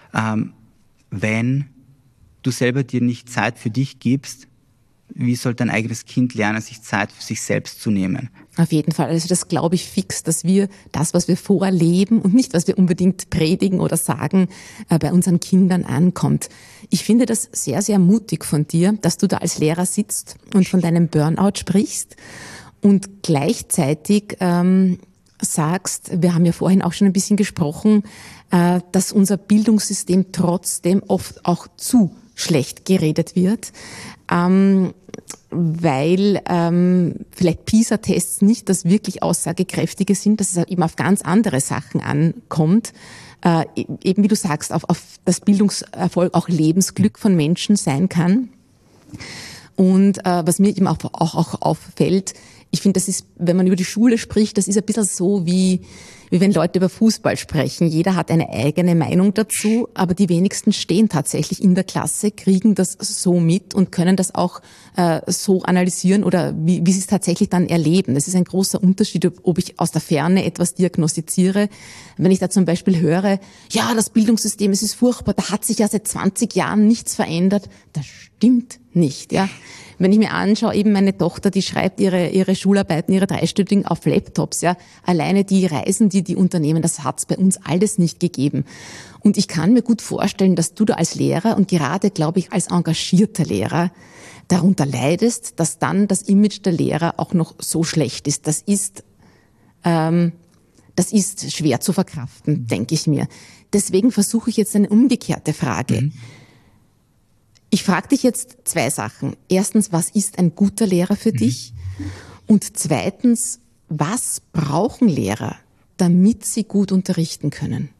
wenn du selber dir nicht Zeit für dich gibst, wie soll dein eigenes Kind lernen, sich Zeit für sich selbst zu nehmen? Auf jeden Fall. Also das glaube ich fix, dass wir das, was wir vorleben und nicht, was wir unbedingt predigen oder sagen, bei unseren Kindern ankommt. Ich finde das sehr, sehr mutig von dir, dass du da als Lehrer sitzt und von deinem Burnout sprichst und gleichzeitig sagst, wir haben ja vorhin auch schon ein bisschen gesprochen, dass unser Bildungssystem trotzdem oft auch zu schlecht geredet wird, weil vielleicht PISA-Tests nicht das wirklich Aussagekräftige sind, dass es eben auf ganz andere Sachen ankommt. Eben wie du sagst, auf das Bildungserfolg, auch Lebensglück von Menschen sein kann. Und was mir eben auch auffällt, ich finde, das ist, wenn man über die Schule spricht, das ist ein bisschen so wie wenn Leute über Fußball sprechen. Jeder hat eine eigene Meinung dazu, aber die wenigsten stehen tatsächlich in der Klasse, kriegen das so mit und können das auch so analysieren oder wie sie es tatsächlich dann erleben. Das ist ein großer Unterschied, ob ich aus der Ferne etwas diagnostiziere. Wenn ich da zum Beispiel höre, ja, das Bildungssystem, es ist furchtbar, da hat sich ja seit 20 Jahren nichts verändert. Das stimmt nicht, ja. Wenn ich mir anschaue, eben meine Tochter, die schreibt ihre Schularbeiten, ihre 3-stündigen auf Laptops, ja. Alleine die Reisen, die unternehmen, das hat's bei uns alles nicht gegeben. Und ich kann mir gut vorstellen, dass du da als Lehrer und gerade, glaube ich, als engagierter Lehrer darunter leidest, dass dann das Image der Lehrer auch noch so schlecht ist. Das ist schwer zu verkraften, denke ich mir. Deswegen versuche ich jetzt eine umgekehrte Frage. Ich frage dich jetzt 2 Sachen. Erstens, was ist ein guter Lehrer für dich? Und zweitens, was brauchen Lehrer, damit sie gut unterrichten können?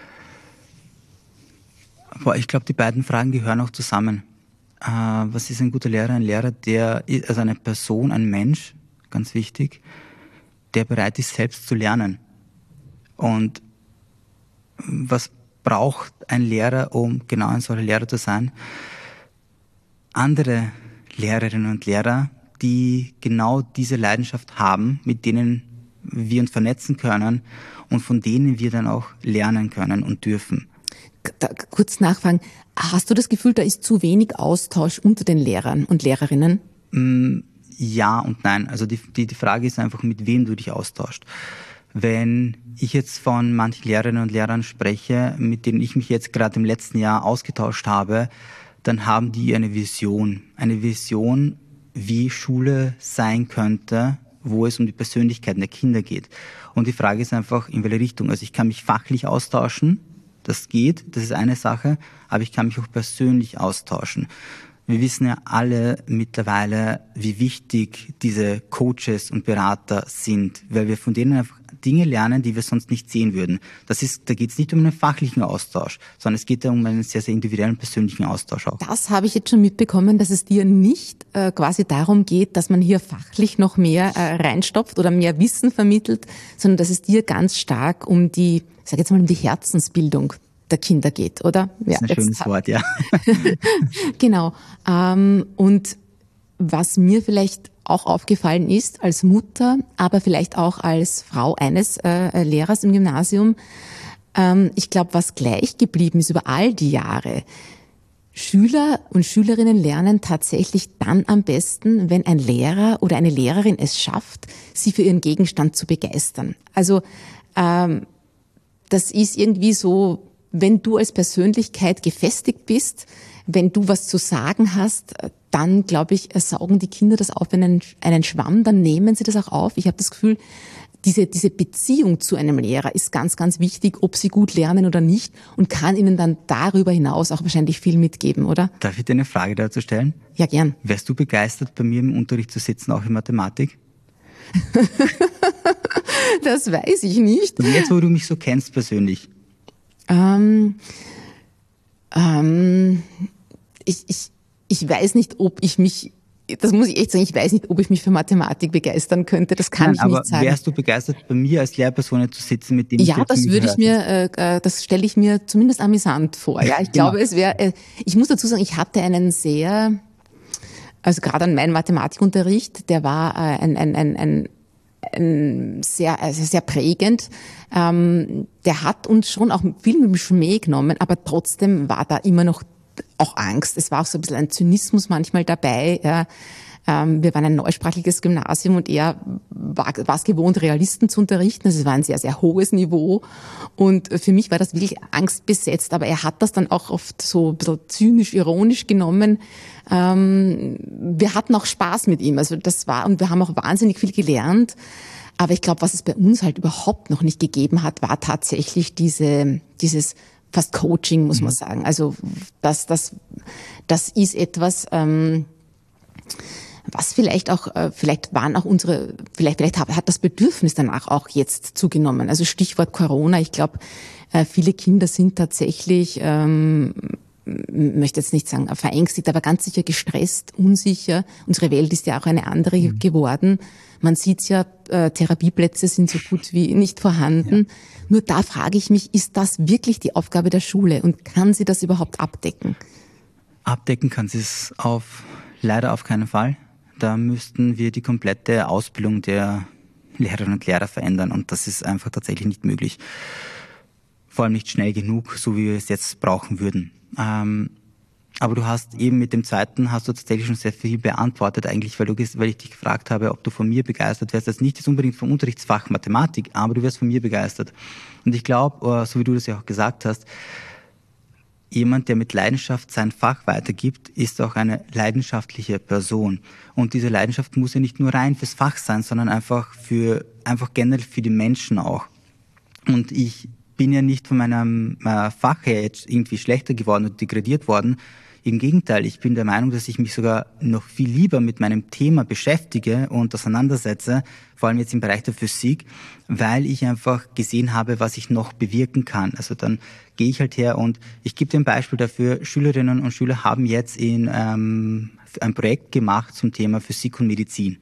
Ich glaube, die beiden Fragen gehören auch zusammen. Was ist ein guter Lehrer? Ein Lehrer, also eine Person, ein Mensch, ganz wichtig, der bereit ist, selbst zu lernen. Und was braucht ein Lehrer, um genau ein solcher Lehrer zu sein? Andere Lehrerinnen und Lehrer, die genau diese Leidenschaft haben, mit denen wir uns vernetzen können und von denen wir dann auch lernen können und dürfen. Kurz nachfragen, hast du das Gefühl, da ist zu wenig Austausch unter den Lehrern und Lehrerinnen? Ja und nein. Also die Frage ist einfach, mit wem du dich austauschst. Wenn ich jetzt von manchen Lehrerinnen und Lehrern spreche, mit denen ich mich jetzt gerade im letzten Jahr ausgetauscht habe, dann haben die eine Vision, wie Schule sein könnte, wo es um die Persönlichkeiten der Kinder geht. Und die Frage ist einfach, in welche Richtung. Also ich kann mich fachlich austauschen, das geht, das ist eine Sache, aber ich kann mich auch persönlich austauschen. Wir wissen ja alle mittlerweile, wie wichtig diese Coaches und Berater sind, weil wir von denen einfach Dinge lernen, die wir sonst nicht sehen würden. Da geht es nicht um einen fachlichen Austausch, sondern es geht ja um einen sehr, sehr individuellen, persönlichen Austausch auch. Das habe ich jetzt schon mitbekommen, dass es dir nicht quasi darum geht, dass man hier fachlich noch mehr reinstopft oder mehr Wissen vermittelt, sondern dass es dir ganz stark um die Herzensbildung der Kinder geht, oder? Das ist ein schönes Wort, ja. Genau. Und was mir vielleicht auch aufgefallen ist als Mutter, aber vielleicht auch als Frau eines Lehrers im Gymnasium, ich glaube, was gleich geblieben ist über all die Jahre, Schüler und Schülerinnen lernen tatsächlich dann am besten, wenn ein Lehrer oder eine Lehrerin es schafft, sie für ihren Gegenstand zu begeistern. Also das ist irgendwie so, wenn du als Persönlichkeit gefestigt bist, wenn du was zu sagen hast, dann, glaube ich, saugen die Kinder das auf in einen Schwamm, dann nehmen sie das auch auf. Ich habe das Gefühl, diese Beziehung zu einem Lehrer ist ganz, ganz wichtig, ob sie gut lernen oder nicht und kann ihnen dann darüber hinaus auch wahrscheinlich viel mitgeben, oder? Darf ich dir eine Frage dazu stellen? Ja, gern. Wärst du begeistert, bei mir im Unterricht zu sitzen, auch in Mathematik? Das weiß ich nicht. Und jetzt, wo du mich so kennst persönlich. Ich weiß nicht, ob ich mich, das muss ich echt sagen, ich weiß nicht, ob ich mich für Mathematik begeistern könnte. Das kann ich nicht sagen. Aber wärst du begeistert, bei mir als Lehrperson zu sitzen, mit dem ich ja, das würde ich mir, das stelle ich mir zumindest amüsant vor. Ja, ich glaube, es wäre. Ich muss dazu sagen, ich hatte einen also gerade an meinem Mathematikunterricht, der war ein sehr prägend. Der hat uns schon auch viel mit dem Schmäh genommen, aber trotzdem war da immer noch auch Angst. Es war auch so ein bisschen ein Zynismus manchmal dabei. Ja. Wir waren ein neusprachliches Gymnasium und er war es gewohnt, Realisten zu unterrichten. Also es war ein sehr, sehr hohes Niveau. Und für mich war das wirklich angstbesetzt. Aber er hat das dann auch oft so ein bisschen zynisch, ironisch genommen. Wir hatten auch Spaß mit ihm. Also das war, und wir haben auch wahnsinnig viel gelernt. Aber ich glaube, was es bei uns halt überhaupt noch nicht gegeben hat, war tatsächlich dieses fast Coaching, muss man sagen. Also das ist etwas, was vielleicht waren auch vielleicht hat das Bedürfnis danach auch jetzt zugenommen. Also Stichwort Corona. Ich glaube, viele Kinder sind tatsächlich, möchte jetzt nicht sagen verängstigt, aber ganz sicher gestresst, unsicher. Unsere Welt ist ja auch eine andere geworden. Man sieht ja, Therapieplätze sind so gut wie nicht vorhanden. Ja. Nur da frage ich mich, ist das wirklich die Aufgabe der Schule und kann sie das überhaupt abdecken? Abdecken kann sie es leider auf keinen Fall. Da müssten wir die komplette Ausbildung der Lehrerinnen und Lehrer verändern und das ist einfach tatsächlich nicht möglich. Vor allem nicht schnell genug, so wie wir es jetzt brauchen würden. Aber du hast eben mit dem zweiten hast du tatsächlich schon sehr viel beantwortet eigentlich, weil ich dich gefragt habe, ob du von mir begeistert wärst. Das ist nicht jetzt unbedingt vom Unterrichtsfach Mathematik, aber du wirst von mir begeistert. Und ich glaube, so wie du das ja auch gesagt hast, jemand, der mit Leidenschaft sein Fach weitergibt, ist auch eine leidenschaftliche Person. Und diese Leidenschaft muss ja nicht nur rein fürs Fach sein, sondern einfach generell für die Menschen auch. Und ich bin ja nicht von meinem Fach her jetzt irgendwie schlechter geworden und degradiert worden. Im Gegenteil, ich bin der Meinung, dass ich mich sogar noch viel lieber mit meinem Thema beschäftige und auseinandersetze, vor allem jetzt im Bereich der Physik, weil ich einfach gesehen habe, was ich noch bewirken kann. Also dann gehe ich halt her und ich gebe dir ein Beispiel dafür. Schülerinnen und Schüler haben jetzt ein Projekt gemacht zum Thema Physik und Medizin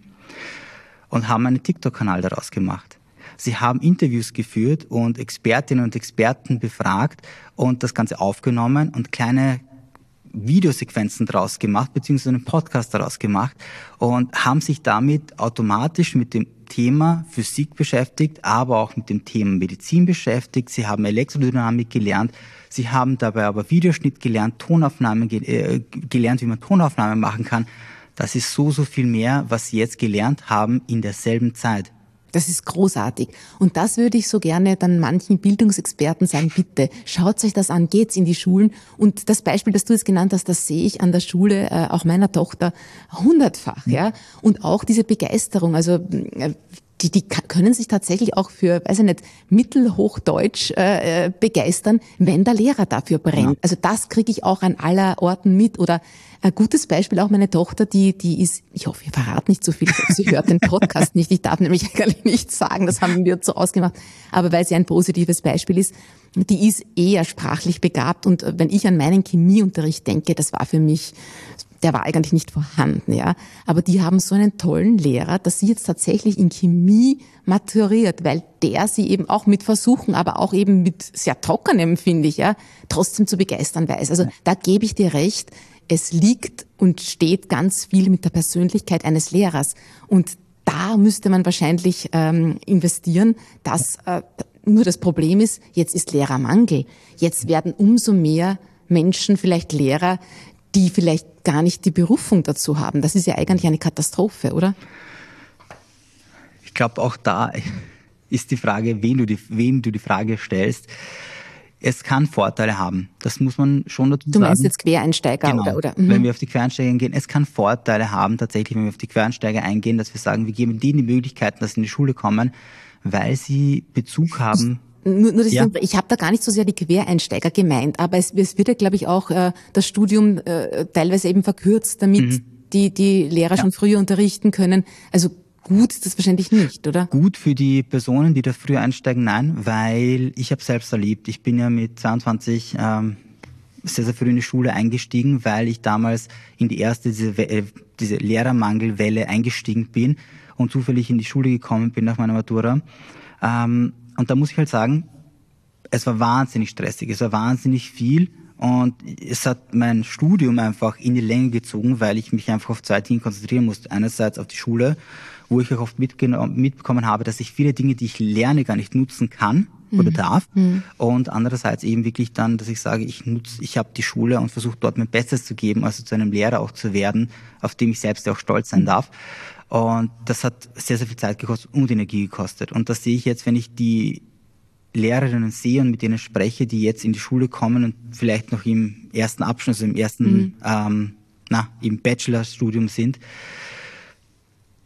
und haben einen TikTok-Kanal daraus gemacht. Sie haben Interviews geführt und Expertinnen und Experten befragt und das Ganze aufgenommen und kleine Videosequenzen daraus gemacht, beziehungsweise einen Podcast daraus gemacht und haben sich damit automatisch mit dem Thema Physik beschäftigt, aber auch mit dem Thema Medizin beschäftigt. Sie haben Elektrodynamik gelernt, sie haben dabei aber Videoschnitt gelernt, Tonaufnahmen gelernt, wie man Tonaufnahmen machen kann. Das ist so viel mehr, was sie jetzt gelernt haben in derselben Zeit. Das ist großartig. Und das würde ich so gerne dann manchen Bildungsexperten sagen, bitte, schaut euch das an, geht's in die Schulen. Und das Beispiel, das du jetzt genannt hast, das sehe ich an der Schule, auch meiner Tochter, 100-fach, ja. Und auch diese Begeisterung, also, die können sich tatsächlich auch für, weiß ich nicht, Mittelhochdeutsch begeistern, wenn der Lehrer dafür brennt. Ja. Also das kriege ich auch an aller Orten mit. Oder ein gutes Beispiel, auch meine Tochter, die ist, ich hoffe, ihr verratet nicht so viel, sie hört den Podcast nicht, ich darf nämlich eigentlich nicht sagen, das haben wir so ausgemacht, aber weil sie ein positives Beispiel ist, die ist eher sprachlich begabt und wenn ich an meinen Chemieunterricht denke, das war für mich, der war eigentlich nicht vorhanden, ja. Aber die haben so einen tollen Lehrer, dass sie jetzt tatsächlich in Chemie maturiert, weil der sie eben auch mit Versuchen, aber auch eben mit sehr trockenem, finde ich, ja, trotzdem zu begeistern weiß. Also da gebe ich dir recht, es liegt und steht ganz viel mit der Persönlichkeit eines Lehrers. Und da müsste man wahrscheinlich investieren, dass nur das Problem ist, jetzt ist Lehrermangel. Jetzt werden umso mehr Menschen, vielleicht Lehrer, die vielleicht gar nicht die Berufung dazu haben. Das ist ja eigentlich eine Katastrophe, oder? Ich glaube, auch da ist die Frage, wem du die Frage stellst. Es kann Vorteile haben. Das muss man schon dazu sagen. Du meinst jetzt Quereinsteiger, genau, oder? Wenn wir auf die Quereinsteiger eingehen, es kann Vorteile haben, tatsächlich, wenn wir auf die Quereinsteiger eingehen, dass wir sagen, wir geben denen die Möglichkeiten, dass sie in die Schule kommen, weil sie Bezug haben. Ich habe da gar nicht so sehr die Quereinsteiger gemeint, aber es wird ja, glaube ich, auch das Studium teilweise eben verkürzt, damit die Lehrer schon früher unterrichten können. Also gut ist das wahrscheinlich nicht, oder? Gut für die Personen, die da früher einsteigen, nein, weil ich habe selbst erlebt, ich bin ja mit 22 sehr früh in die Schule eingestiegen, weil ich damals in die erste, diese Lehrermangelwelle eingestiegen bin und zufällig in die Schule gekommen bin nach meiner Matura. Und da muss ich halt sagen, es war wahnsinnig stressig, es war wahnsinnig viel und es hat mein Studium einfach in die Länge gezogen, weil ich mich einfach auf zwei Dinge konzentrieren musste. Einerseits auf die Schule, wo ich auch oft mitbekommen habe, dass ich viele Dinge, die ich lerne, gar nicht nutzen kann oder darf. Und andererseits eben wirklich dann, dass ich sage, ich habe die Schule und versuche dort mein Bestes zu geben, also zu einem Lehrer auch zu werden, auf dem ich selbst auch stolz sein darf. Und das hat sehr, sehr viel Zeit gekostet und Energie gekostet. Und das sehe ich jetzt, wenn ich die Lehrerinnen sehe und mit denen spreche, die jetzt in die Schule kommen und vielleicht noch im ersten Abschnitt, also im ersten, im Bachelorstudium sind.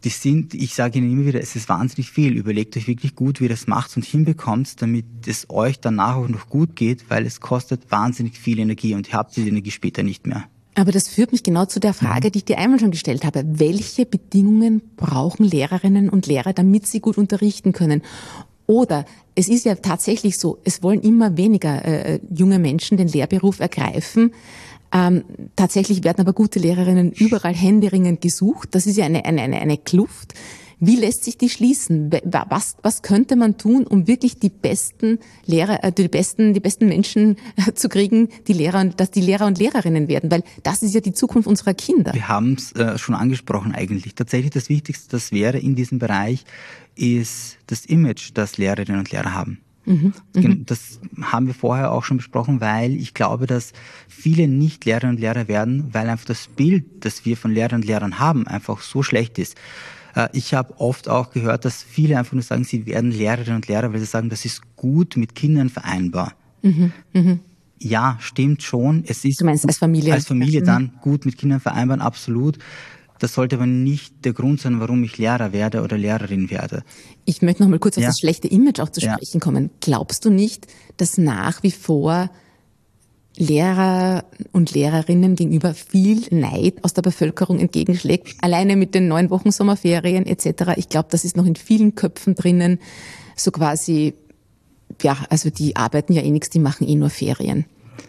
ich sage Ihnen immer wieder, es ist wahnsinnig viel. Überlegt euch wirklich gut, wie ihr das macht und hinbekommt, damit es euch danach auch noch gut geht, weil es kostet wahnsinnig viel Energie und ihr habt diese Energie später nicht mehr. Aber das führt mich genau zu der Frage, die ich dir einmal schon gestellt habe. Welche Bedingungen brauchen Lehrerinnen und Lehrer, damit sie gut unterrichten können? Oder es ist ja tatsächlich so, es wollen immer weniger junge Menschen den Lehrberuf ergreifen. Tatsächlich werden aber gute Lehrerinnen überall händeringend gesucht. Das ist ja eine Kluft. Wie lässt sich die schließen? Was könnte man tun, um wirklich die besten Lehrer, die besten Menschen zu kriegen, dass die Lehrer und Lehrerinnen werden? Weil das ist ja die Zukunft unserer Kinder. Wir haben es schon angesprochen eigentlich. Tatsächlich das Wichtigste, das wäre in diesem Bereich, ist das Image, das Lehrerinnen und Lehrer haben. Das haben wir vorher auch schon besprochen, weil ich glaube, dass viele nicht Lehrerinnen und Lehrer werden, weil einfach das Bild, das wir von Lehrerinnen und Lehrern haben, einfach so schlecht ist. Ich habe oft auch gehört, dass viele einfach nur sagen, sie werden Lehrerinnen und Lehrer, weil sie sagen, das ist gut mit Kindern vereinbar. Ja, stimmt schon. Es ist du meinst als Familie? Als Familie dann gut mit Kindern vereinbaren, absolut. Das sollte aber nicht der Grund sein, warum ich Lehrer werde oder Lehrerin werde. Ich möchte noch mal kurz auf das schlechte Image auch zu sprechen kommen. Glaubst du nicht, dass nach wie vor Lehrer und Lehrerinnen gegenüber viel Neid aus der Bevölkerung entgegenschlägt? Alleine mit den 9 Wochen Sommerferien etc. Ich glaube, das ist noch in vielen Köpfen drinnen. So quasi, ja, also die arbeiten ja eh nichts, die machen eh nur Ferien.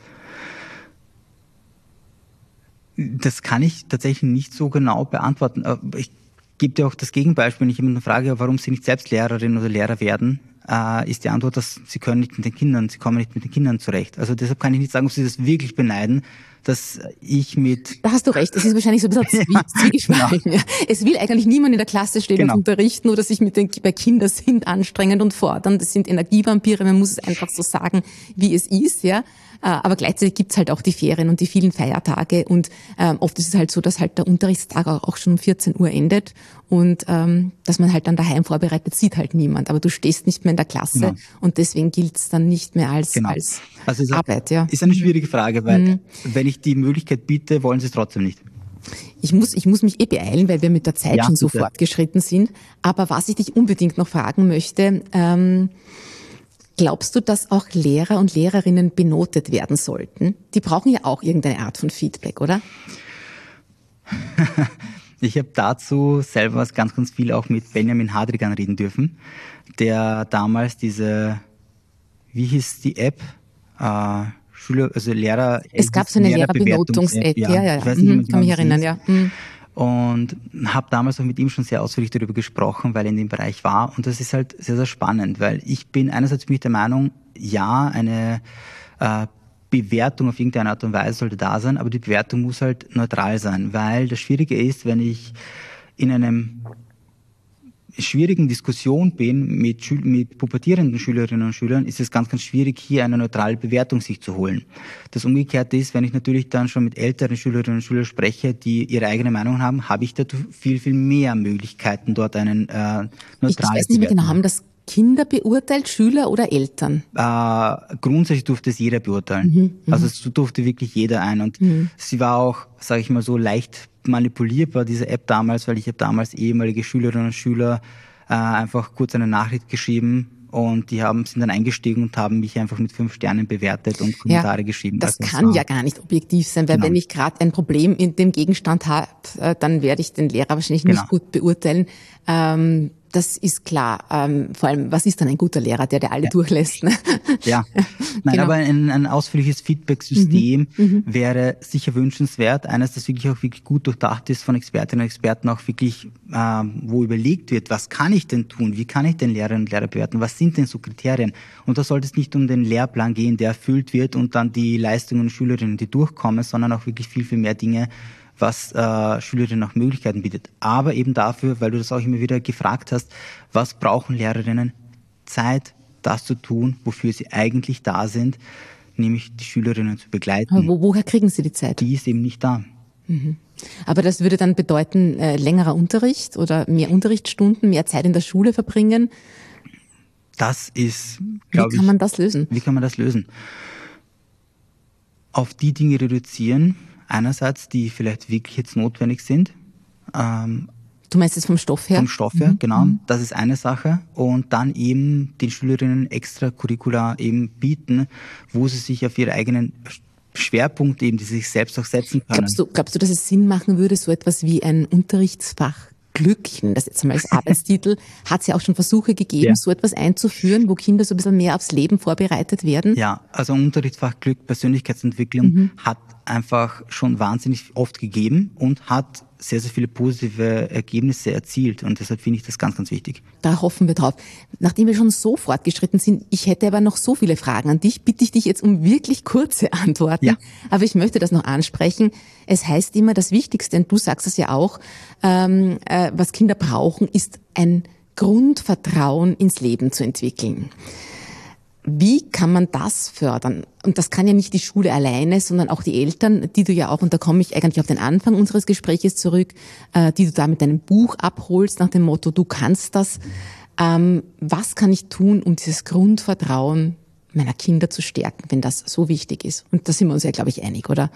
Das kann ich tatsächlich nicht so genau beantworten. Ich gebe dir auch das Gegenbeispiel, wenn ich jemanden frage, warum sie nicht selbst Lehrerin oder Lehrer werden, ist die Antwort, dass sie kommen nicht mit den Kindern zurecht. Also deshalb kann ich nicht sagen, ob sie das wirklich beneiden, dass ich mit... Da hast du recht, es ist wahrscheinlich so ein bisschen zwiegespalten. Genau. Es will eigentlich niemand in der Klasse stehen und unterrichten oder sich bei Kindern sind anstrengend und fordern. Das sind Energievampire, man muss es einfach so sagen, wie es ist, ja. Aber gleichzeitig gibt's halt auch die Ferien und die vielen Feiertage und oft ist es halt so, dass halt der Unterrichtstag auch schon um 14 Uhr endet und dass man halt dann daheim vorbereitet, sieht halt niemand. Aber du stehst nicht mehr in der Klasse und deswegen gilt's dann nicht mehr als also Arbeit. Ja. Ist eine schwierige Frage, weil wenn ich die Möglichkeit biete, wollen sie es trotzdem nicht. Ich muss mich beeilen, weil wir mit der Zeit schon so fortgeschritten sind. Aber was ich dich unbedingt noch fragen möchte, glaubst du, dass auch Lehrer und Lehrerinnen benotet werden sollten? Die brauchen ja auch irgendeine Art von Feedback, oder? Ich habe dazu selber ganz viel auch mit Benjamin Hadrigan reden dürfen, der damals wie hieß die App? Lehrer... Es gab so eine Lehrerbenotungssapp, ja. Ich weiß nicht, kann mich erinnern, ja. Und habe damals auch mit ihm schon sehr ausführlich darüber gesprochen, weil er in dem Bereich war. Und das ist halt sehr, sehr spannend, weil ich bin einerseits der Meinung, ja, eine Bewertung auf irgendeine Art und Weise sollte da sein, aber die Bewertung muss halt neutral sein, weil das Schwierige ist, wenn ich in einem schwierigen Diskussion bin mit pubertierenden Schülerinnen und Schülern, ist es ganz schwierig, hier eine neutrale Bewertung sich zu holen. Das Umgekehrte ist, wenn ich natürlich dann schon mit älteren Schülerinnen und Schülern spreche, die ihre eigene Meinung haben, habe ich dazu viel mehr Möglichkeiten, dort einen neutralen Ich weiß nicht mehr genau, haben das Kinder beurteilt, Schüler oder Eltern? Grundsätzlich durfte es jeder beurteilen. Also es durfte wirklich jeder ein. Und sie war auch, sage ich mal so, leicht manipulierbar, diese App damals, weil ich habe damals ehemalige Schülerinnen und Schüler einfach kurz eine Nachricht geschrieben und die sind dann eingestiegen und haben mich einfach mit 5 Sternen bewertet und Kommentare geschrieben. Das kann ja gar nicht objektiv sein, weil wenn ich gerade ein Problem in dem Gegenstand habe, dann werde ich den Lehrer wahrscheinlich nicht gut beurteilen. Das ist klar. Vor allem, was ist dann ein guter Lehrer, der alle durchlässt? Ne? Ja, nein, aber ein ausführliches Feedback-System wäre sicher wünschenswert. Eines, das wirklich gut durchdacht ist von Expertinnen und Experten, auch wirklich, wo überlegt wird, was kann ich denn tun? Wie kann ich den Lehrerinnen und Lehrer bewerten? Was sind denn so Kriterien? Und da sollte es nicht um den Lehrplan gehen, der erfüllt wird und dann die Leistungen Schülerinnen, die durchkommen, sondern auch wirklich viel mehr Dinge, was Schülerinnen auch Möglichkeiten bietet. Aber eben dafür, weil du das auch immer wieder gefragt hast, was brauchen Lehrerinnen? Zeit, das zu tun, wofür sie eigentlich da sind, nämlich die Schülerinnen zu begleiten. Aber woher kriegen sie die Zeit? Die ist eben nicht da. Aber das würde dann bedeuten, längerer Unterricht oder mehr Unterrichtsstunden, mehr Zeit in der Schule verbringen? Das ist, glaube ich... Wie kann man das lösen? Wie kann man das lösen? Auf die Dinge reduzieren, einerseits, die vielleicht wirklich jetzt notwendig sind. Du meinst es vom Stoff her? Vom Stoff her, genau. Das ist eine Sache. Und dann eben den Schülerinnen Extracurricula eben bieten, wo sie sich auf ihre eigenen Schwerpunkte eben, die sie sich selbst auch setzen können. Glaubst du, dass es Sinn machen würde, so etwas wie ein Unterrichtsfach Glück, ich nenne das jetzt einmal als Arbeitstitel, hat es ja auch schon Versuche gegeben, so etwas einzuführen, wo Kinder so ein bisschen mehr aufs Leben vorbereitet werden? Ja, also Unterrichtsfach Glück, Persönlichkeitsentwicklung hat einfach schon wahnsinnig oft gegeben und hat sehr, sehr viele positive Ergebnisse erzielt. Und deshalb finde ich das ganz, ganz wichtig. Da hoffen wir drauf. Nachdem wir schon so fortgeschritten sind, ich hätte aber noch so viele Fragen an dich, bitte ich dich jetzt um wirklich kurze Antworten. Ja. Aber ich möchte das noch ansprechen. Es heißt immer, das Wichtigste, und du sagst es ja auch, was Kinder brauchen, ist ein Grundvertrauen ins Leben zu entwickeln. Wie kann man das fördern? Und das kann ja nicht die Schule alleine, sondern auch die Eltern, die du ja auch, und da komme ich eigentlich auf den Anfang unseres Gespräches zurück, die du da mit deinem Buch abholst nach dem Motto, du kannst das. Was kann ich tun, um dieses Grundvertrauen meiner Kinder zu stärken, wenn das so wichtig ist? Und da sind wir uns ja, glaube ich, einig, oder?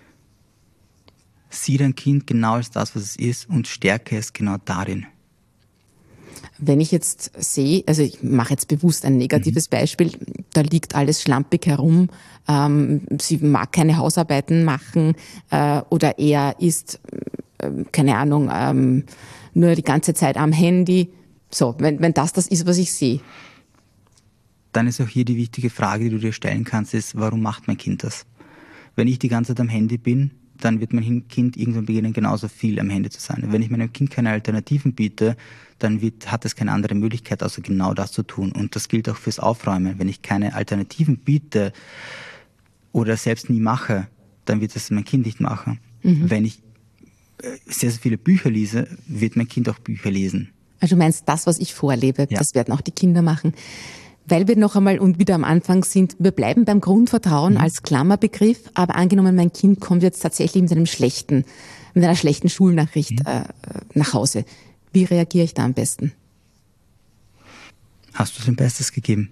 Sieh dein Kind genau als das, was es ist, und stärke es genau darin. Wenn ich jetzt sehe, also ich mache jetzt bewusst ein negatives Beispiel, da liegt alles schlampig herum, sie mag keine Hausarbeiten machen oder er ist, keine Ahnung, nur die ganze Zeit am Handy. So, wenn das ist, was ich sehe. Dann ist auch hier die wichtige Frage, die du dir stellen kannst, ist, warum macht mein Kind das? Wenn ich die ganze Zeit am Handy bin, dann wird mein Kind irgendwann beginnen, genauso viel am Handy zu sein. Wenn ich meinem Kind keine Alternativen biete, dann hat es keine andere Möglichkeit, außer genau das zu tun. Und das gilt auch fürs Aufräumen. Wenn ich keine Alternativen biete oder selbst nie mache, dann wird es mein Kind nicht machen. Wenn ich sehr, sehr viele Bücher lese, wird mein Kind auch Bücher lesen. Also du meinst, das, was ich vorlebe, das werden auch die Kinder machen. Weil wir noch einmal und wieder am Anfang sind, wir bleiben beim Grundvertrauen als Klammerbegriff, aber angenommen, mein Kind kommt jetzt tatsächlich mit einer schlechten Schulnachricht nach Hause. Wie reagiere ich da am besten? Hast du dein Bestes gegeben?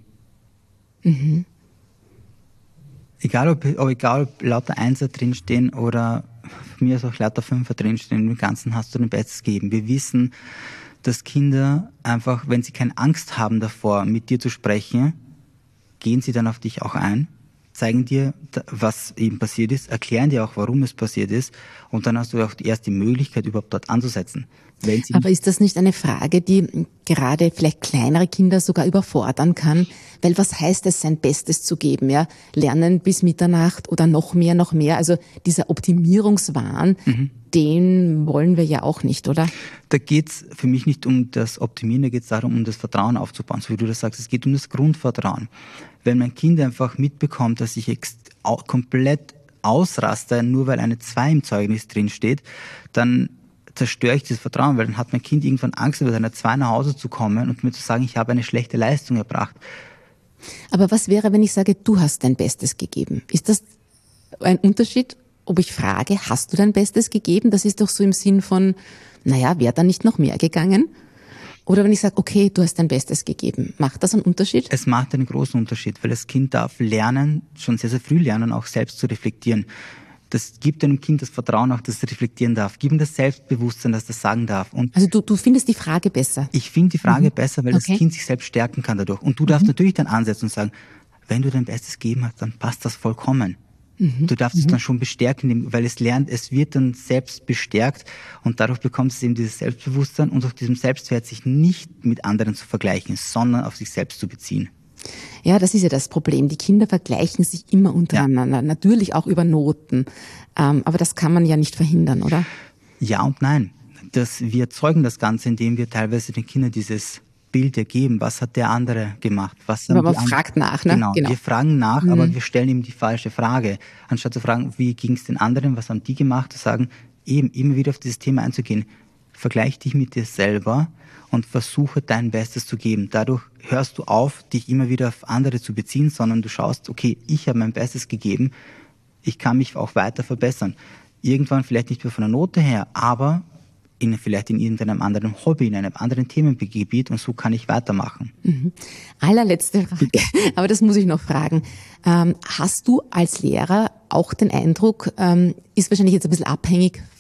Egal ob lauter Einser drinstehen oder von mir aus auch lauter Fünfer drinstehen, im Ganzen hast du dein Bestes gegeben. Wir wissen, dass Kinder einfach, wenn sie keine Angst haben davor, mit dir zu sprechen, gehen sie dann auf dich auch ein, zeigen dir, was eben passiert ist, erklären dir auch, warum es passiert ist, und dann hast du auch erst die Möglichkeit, überhaupt dort anzusetzen. Aber ist das nicht eine Frage, die gerade vielleicht kleinere Kinder sogar überfordern kann? Weil was heißt es, sein Bestes zu geben? Ja? Lernen bis Mitternacht oder noch mehr. Also dieser Optimierungswahn, den wollen wir ja auch nicht, oder? Da geht's für mich nicht um das Optimieren, da geht's darum, um das Vertrauen aufzubauen. So wie du das sagst, es geht um das Grundvertrauen. Wenn mein Kind einfach mitbekommt, dass ich komplett ausraste, nur weil eine 2 im Zeugnis drin steht, dann zerstöre ich dieses Vertrauen, weil dann hat mein Kind irgendwann Angst, über seine 2 nach Hause zu kommen und mir zu sagen, ich habe eine schlechte Leistung erbracht. Aber was wäre, wenn ich sage, du hast dein Bestes gegeben? Ist das ein Unterschied, ob ich frage, hast du dein Bestes gegeben? Das ist doch so im Sinn von, wäre da nicht noch mehr gegangen? Oder wenn ich sage, okay, du hast dein Bestes gegeben, macht das einen Unterschied? Es macht einen großen Unterschied, weil das Kind darf lernen, schon sehr, sehr früh lernen, auch selbst zu reflektieren. Das gibt einem Kind das Vertrauen auch, dass es reflektieren darf. Gib ihm das Selbstbewusstsein, dass es sagen darf. Und also du findest die Frage besser? Ich finde die Frage besser, weil das Kind sich selbst stärken kann dadurch. Und du darfst natürlich dann ansetzen und sagen, wenn du dein Bestes gegeben hast, dann passt das vollkommen. Du darfst es dann schon bestärken, weil es lernt, es wird dann selbst bestärkt und dadurch bekommt es eben dieses Selbstbewusstsein und auch diesem Selbstwert, sich nicht mit anderen zu vergleichen, sondern auf sich selbst zu beziehen. Ja, das ist ja das Problem. Die Kinder vergleichen sich immer untereinander, natürlich auch über Noten. Aber das kann man ja nicht verhindern, oder? Ja und nein. Wir erzeugen das Ganze, indem wir teilweise den Kindern dieses Bild ergeben. Was hat der andere gemacht? Aber man fragt nach, ne? Genau, wir fragen nach, aber wir stellen ihm die falsche Frage. Anstatt zu fragen, wie ging es den anderen, was haben die gemacht, zu sagen, eben immer wieder auf dieses Thema einzugehen. Vergleich dich mit dir selber und versuche dein Bestes zu geben. Dadurch hörst du auf, dich immer wieder auf andere zu beziehen, sondern du schaust, okay, ich habe mein Bestes gegeben, ich kann mich auch weiter verbessern. Irgendwann vielleicht nicht mehr von der Note her, aber vielleicht in irgendeinem anderen Hobby, in einem anderen Themengebiet, und so kann ich weitermachen. Allerletzte Frage, aber das muss ich noch fragen. Hast du als Lehrer auch den Eindruck, ist wahrscheinlich jetzt ein bisschen abhängig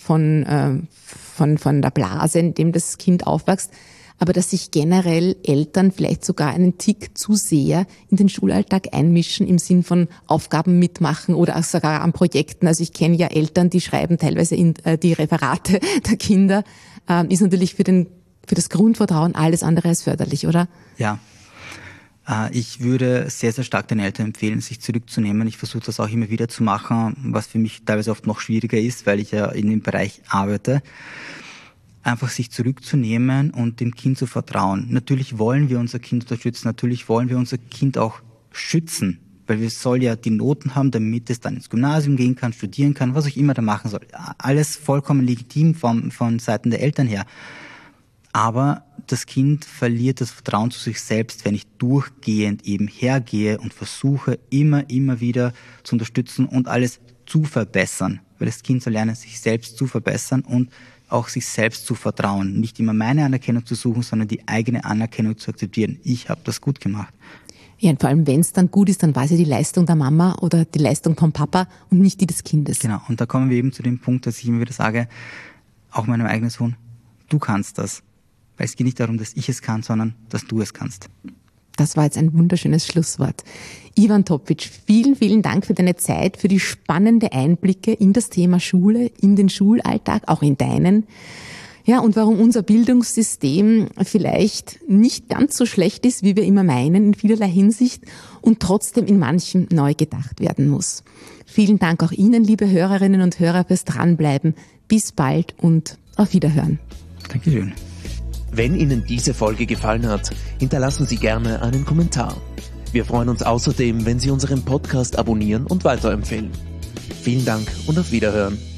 von der Blase, in dem das Kind aufwächst, aber dass sich generell Eltern vielleicht sogar einen Tick zu sehr in den Schulalltag einmischen im Sinn von Aufgaben mitmachen oder auch sogar an Projekten. Also ich kenne ja Eltern, die schreiben teilweise die Referate der Kinder. Ist natürlich für das Grundvertrauen alles andere als förderlich, oder? Ja. Ich würde sehr, sehr stark den Eltern empfehlen, sich zurückzunehmen. Ich versuche das auch immer wieder zu machen, was für mich teilweise oft noch schwieriger ist, weil ich ja in dem Bereich arbeite. Einfach sich zurückzunehmen und dem Kind zu vertrauen. Natürlich wollen wir unser Kind unterstützen, natürlich wollen wir unser Kind auch schützen, weil wir soll ja die Noten haben, damit es dann ins Gymnasium gehen kann, studieren kann, was auch immer da machen soll. Alles vollkommen legitim von Seiten der Eltern her. Aber das Kind verliert das Vertrauen zu sich selbst, wenn ich durchgehend eben hergehe und versuche, immer wieder zu unterstützen und alles zu verbessern. Weil das Kind soll lernen, sich selbst zu verbessern und auch sich selbst zu vertrauen. Nicht immer meine Anerkennung zu suchen, sondern die eigene Anerkennung zu akzeptieren. Ich habe das gut gemacht. Ja, und vor allem, wenn es dann gut ist, dann war es ja die Leistung der Mama oder die Leistung vom Papa und nicht die des Kindes. Genau, und da kommen wir eben zu dem Punkt, dass ich immer wieder sage, auch meinem eigenen Sohn, du kannst das. Weil es geht nicht darum, dass ich es kann, sondern dass du es kannst. Das war jetzt ein wunderschönes Schlusswort. Ivan Topic, vielen, vielen Dank für deine Zeit, für die spannenden Einblicke in das Thema Schule, in den Schulalltag, auch in deinen. Ja, und warum unser Bildungssystem vielleicht nicht ganz so schlecht ist, wie wir immer meinen, in vielerlei Hinsicht und trotzdem in manchem neu gedacht werden muss. Vielen Dank auch Ihnen, liebe Hörerinnen und Hörer, fürs Dranbleiben. Bis bald und auf Wiederhören. Dankeschön. Wenn Ihnen diese Folge gefallen hat, hinterlassen Sie gerne einen Kommentar. Wir freuen uns außerdem, wenn Sie unseren Podcast abonnieren und weiterempfehlen. Vielen Dank und auf Wiederhören.